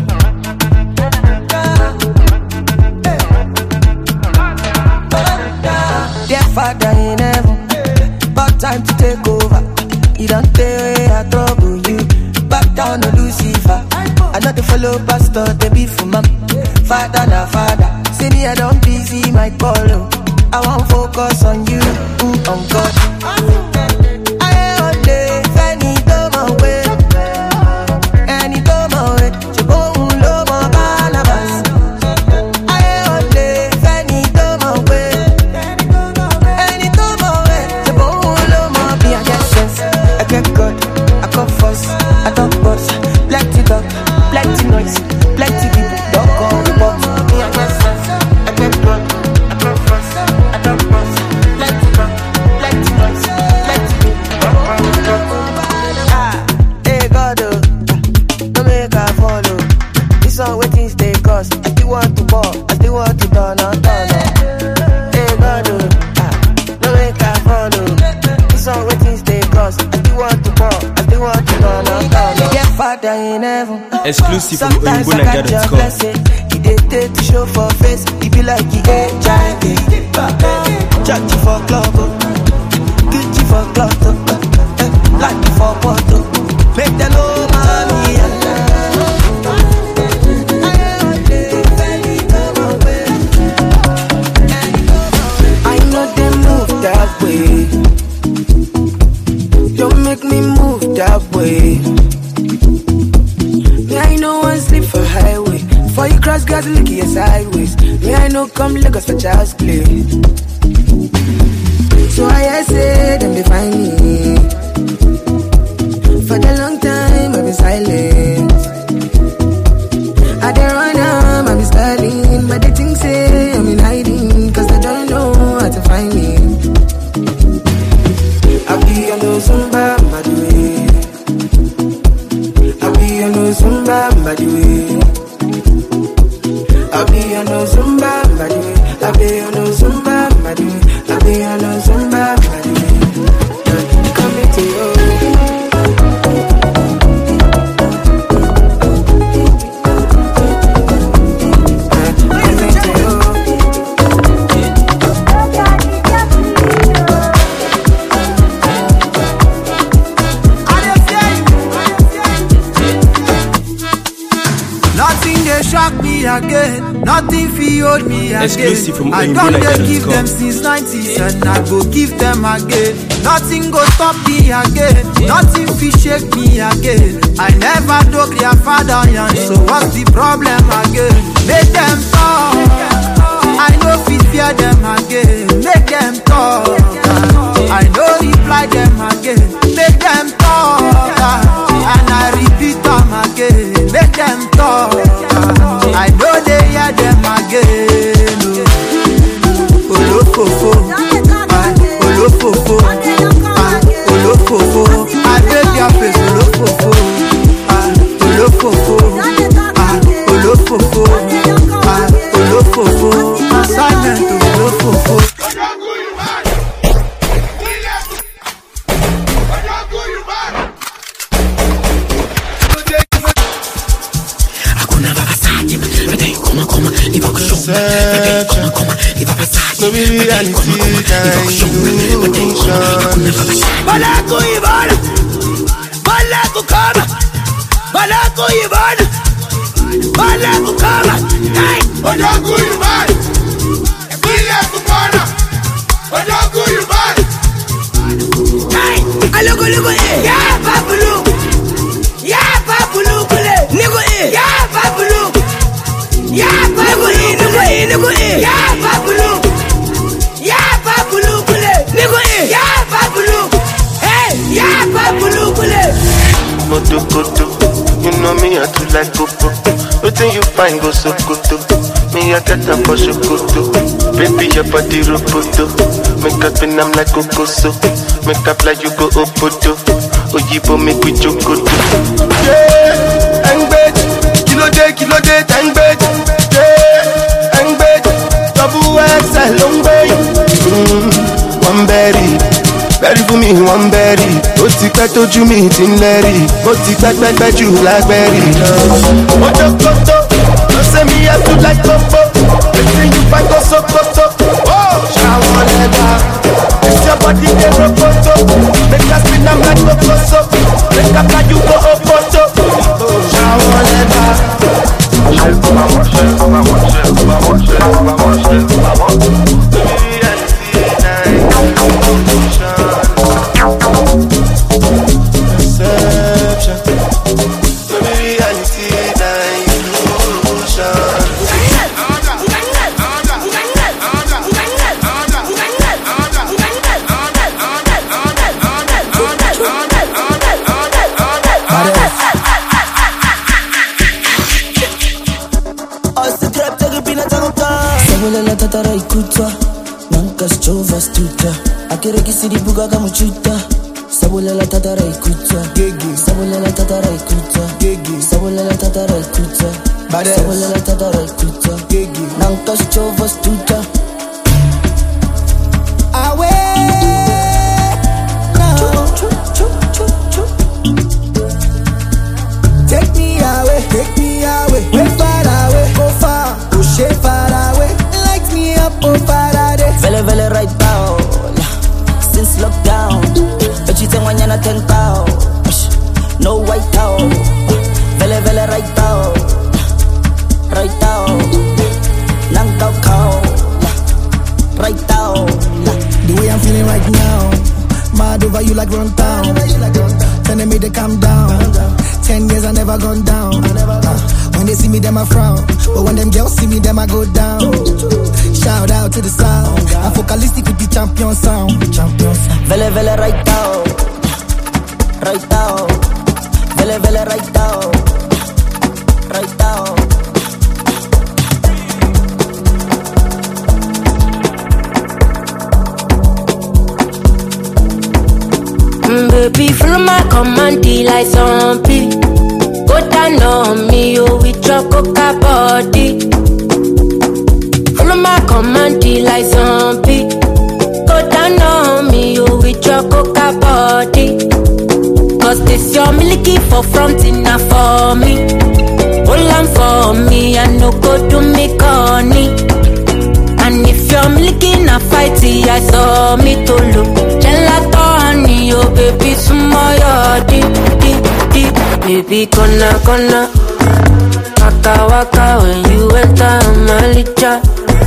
Dear Father in heaven, about time to take over. You don't tell I trouble you. Back down on Lucifer. I know the follow pastor, they be for mom. father, na father. See me, I don't busy my polo. I won't focus on you, mm, on God. I ain't day, any time away, any time away. You go low, my Barnabas. I ain't day, any time away, any time away. You go low, my be I get sense, I get good, I got fuss, I talk boss, plenty talk, plenty noise, plenty people don't call the boss. Me I get sense, I get good, I got fuss, I talk boss, plenty talk, plenty noise, plenty people don't call the boss. Ah, hey God, oh, don't make I follow. This one waiting stay cause I still want to ball, I still want to turn on, turn on. Hey God, oh, ah, don't make I follow. This one waiting stay cause I still want to ball, I still want to turn on, turn on. Yeah, Father in heaven. Exclusive from Sometimes I got your blessing. He did take to show for face. He be like he H I V. Judge for club, Gucci for club, like for photo. Make them know mommy. I know they move that way. Don't make me move that way. Me, I know one sleep for highway. For you cross gas, look your sideways. Me, I know come Lagos for child's play. So I say them they find me. For the long time I've been silent. I dey run am, I've been styling. But they think say I'm in hiding, cause they don't know how to find me. I be on the Zumba, my way. I be on the Zumba, by the way. I be on the Zumba, by the way. I be on the Zumba, by the way. I be on the Zumba, by the way. Come to you. Shock me again, nothing feel hold me again. Exclusive from I don't just give them since nineties and I go give them again. Nothing go stop me again, nothing feel shake me again. I never dug their father young, so what's the problem again? Make them talk, I know fit fear them again. Make them talk, I know reply them again. Make them talk, and I repeat them again. Make them talk, I know they hear them again. Olofofo, olofofo, olofofo. I beg your face, olofofo, olofofo, olofofo, olofofo. Assignment olofofo. No be reality, illusion. Balaku Ivana, Balaku Kama, Balaku Ivana, Balaku Kama. Hey, Balaku Ivana, Balaku Kama, Balaku Ivana. Hey, alogo logo eh, yeah, babulu, yeah, babulu kule, nigo eh, yeah, babulu, yeah, babulu, nigo eh, nigo eh, yeah, babulu. Yeah, babulu kule, nigo eh. Yeah, babulu, hey, yeah, babulu kule. Koto koto, you know me I too like koto. Nothing you find go so koto. Me I get a for koto. Baby your body roboto. Make up and I'm like kokoso. Make up like you go opoto. Oyibo make we chokoto. Yeah, and bed, kilo day, kilo day, and bed. Yeah, and bed, double X L long bed. Mm, one berry, berry for me, one berry. Ó ti pẹ́ tójú mi ti ń lẹ́rì, ó ti pẹ́ pẹ́ pẹ́ jù blackberry. Ojo koto, no say me I too like popo. Wetin you find go so koto? Oh, ṣàwọn lẹ́gbà, it's your body dey roboto. Make us spin am like kokoso, make up like you go opoto. Ṣàwọn lẹ́gbà. Ṣé kò máa wọ̀ ṣe kò máa wọ̀ Sabolela tatara ikutwa Nankas chova stuta Akere kisiri buga kamuchuta Sabolela tatara ikutwa Sabolela tatara ikutwa Sabolela tatara ikutwa Sabolela tatara ikutwa Nankas chova stuta Away Take me away, take me away, way far away, go far, push it far away, light me up, oh Faraday. Vele vele right now, since lockdown, but you think when you're not ten pound, no white out. Vele vele right now, right now, long cow cow, right now. The way I'm feeling right now, mad over you like run town, telling me to calm down. Ten years I never gone down. Uh, when they see me, them I frown. But when them girls see me, them I go down. Shout out to the sound. I'm focalistic with the champion sound. Champion sound. Vele vele right now, right now. Vele vele right now, right now. Mm, baby, follow my command, like zombie. Go down on me, oh, with your coca body. Follow my command, like zombie. Go down on me, oh, with your coca body. Cause this your milky for front enough for me. Hold on for me, I no go to me corny. And if you're milky na fighty, I saw me to look. Gelato honey, oh baby, sumoyo deep, deep, deep. Baby, kona, kona. Waka, waka, when you enter Malicha.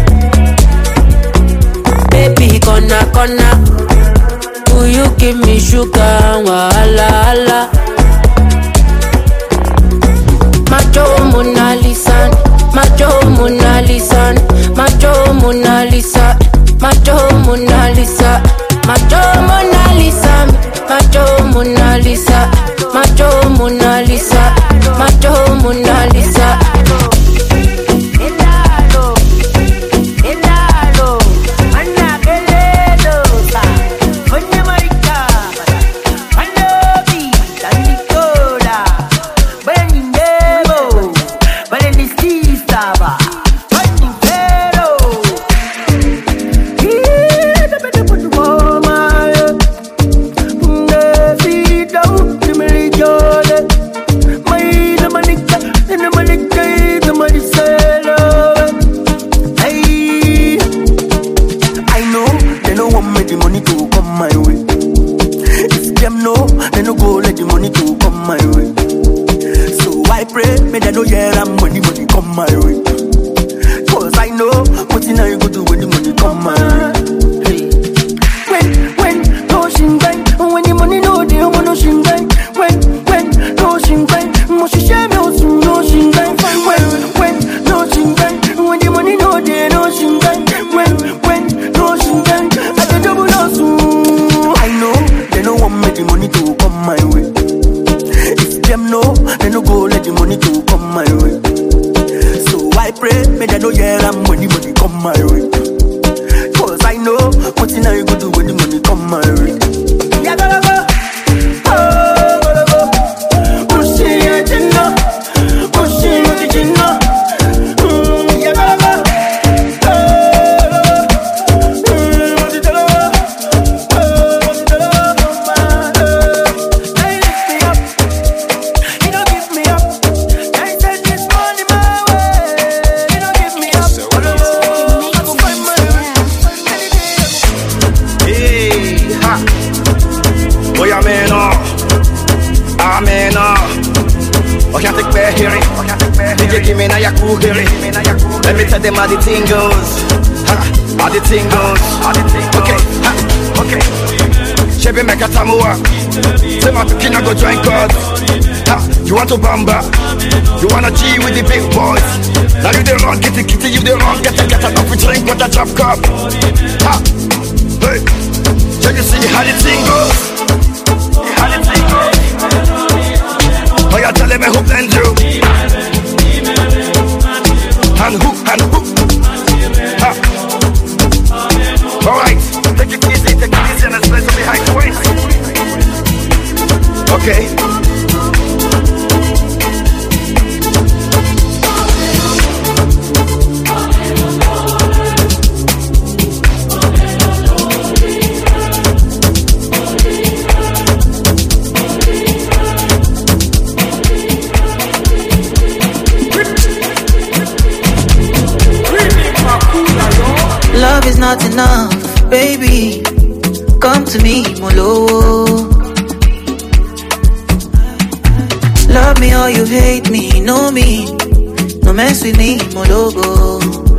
Baby, kona, kona. Will you give me sugar, wala, wala. Macho Mona Lisa, Macho Mona Lisa, Macho Mona Lisa, Macho Mona Lisa, Macho Mona Lisa, Macho Mona Lisa, Macho Mona Lisa, Macho Mona Lisa. Them are the tingles, ha, are the tingles, okay, ha, okay. Chebe meka tamua, say my pikina go join God. Ha, you want to bamba, you wanna G with the big boys. Now you the wrong, get the kitty, you the wrong, get the get enough to drink with a drop cup. Ha, hey, so you see how the tingles, how the tingles. Oh, you tell me who blend you. And who, and who, ha, love is not enough, baby. Come to me, Molo. Love me or you hate me, know me. No mess with me, Mologo.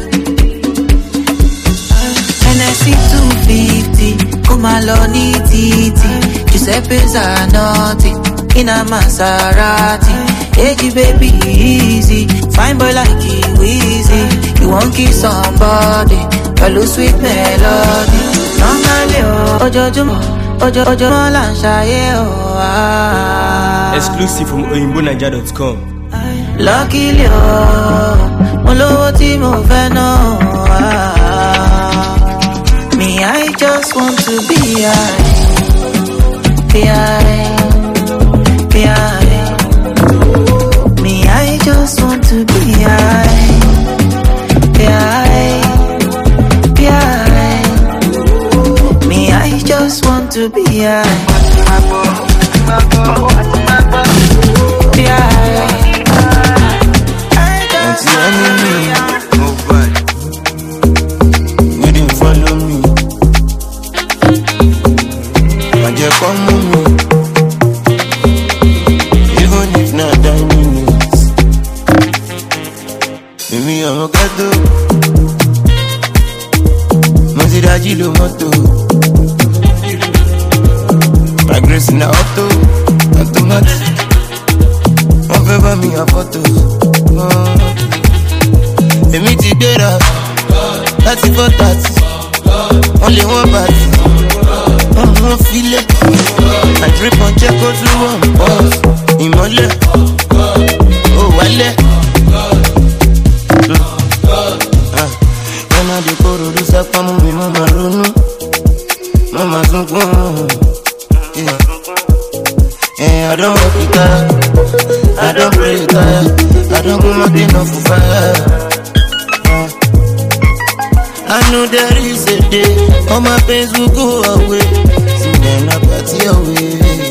N S C two fifty, Kumaloni Titi. Giuseppe's are nothing, in a Maserati. Hey, baby, easy. Fine boy like you, easy. You won't kiss somebody, follow sweet melody. Normally, oh, Ojo, Ojo, Ojo, Lanshaye, oh, ah. Exclusive from oyinbo naija dot com. Luckily, oh, mo lowo tí mo fẹ́ náà, ah. Me, I just want to be high, be high, be high. Me, I just want to be high, be high, be high. Me, I just want to be high, be high. Auntie enemy, nobody. You didn't follow me. And you come with me. Even if not ten minutes. Baby, I'm a gato. Maziraji lo moto. My grace in the auto. Automatic. One favor me a photo. Èmi ti gbéra láti four thirty. Only one party. Ọmọ filẹ̀. I drip on check go to one boss. Ìmọ̀lẹ̀. Ó wálẹ̀. Ẹ̀nà dé kóró ló sápá mú mi mọ́ máa ronú. Mọ́ máa sunkún. I don't work it out. I don't pray it out. I don't go nothing off for fire. Uh, I know there is a day all my pains will go away. So then I party away.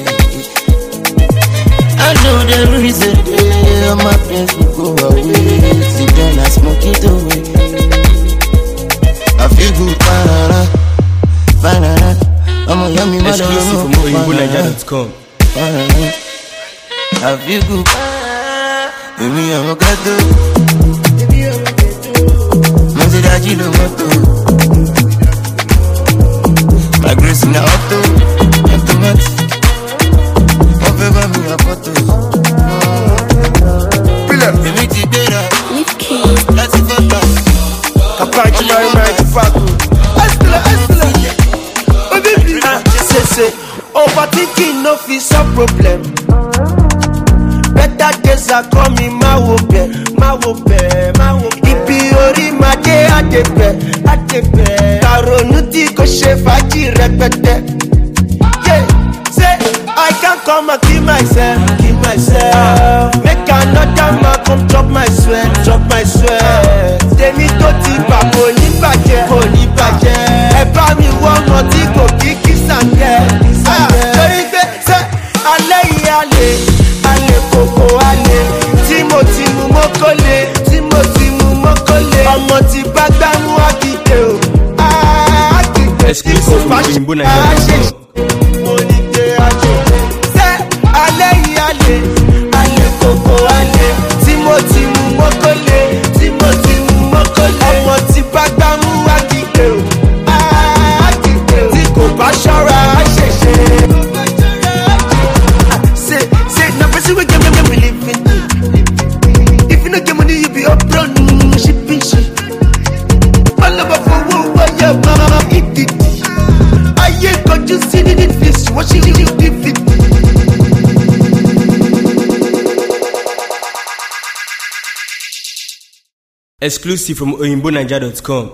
I know there is a day all my pains will go away. So then I smoke it away. I feel good, banana, banana. I'm a yummy mother. Exclusive from oyinbo naija dot com. I feel good. Baby, I'm a gato. Maziraji lo moto. My grace in the auto. Automatic. One favor me a photo. Baby, ti gbéra. Láti fọ́tà. Kapachi my right fuck. Estela, Estela. Oh baby, ah, say say. Overthinking no fit solve problem. Better days are coming, my wope, my wope, my wope. Ibi ori ma de adepe, adepe. Karonu ti ko se faji repete. Yeah, say I can't come and kill myself, kill myself. Make another man come chop my sweat, chop my sweat. Tèmi tó ti bà kò ní bàjẹ́, kò ní bàjẹ́. Ẹ bá mi wọ́n mọ tí kò kí kí sàǹdẹ̀. Torí pé ṣé alẹ́ yìí alẹ́. Ale koko ale, tí mo ti mú mọ́kọ́lé, tí mo ti mú mọ́kọ́lé. Ọmọ ti bá gbámú àkìtè o, àkìtè tí kò bá ṣe àṣẹ. Mo ní pé àjò. Ṣé alẹ́ yìí ale, ale koko ale, tí mo ti mú mọ́kọ́lé, tí mo ti mú mọ́kọ́lé. Ọmọ ti bá gbámú àkìtè o, àkìtè tí kò bá ṣọ́ra àṣẹṣe. See we get me, we living. If you no get money, you be up brown, shipping shit. All over for one, why you mama eat it? I ain't got you seen it in this, watching you give it. Exclusive from oyinbo naija dot com.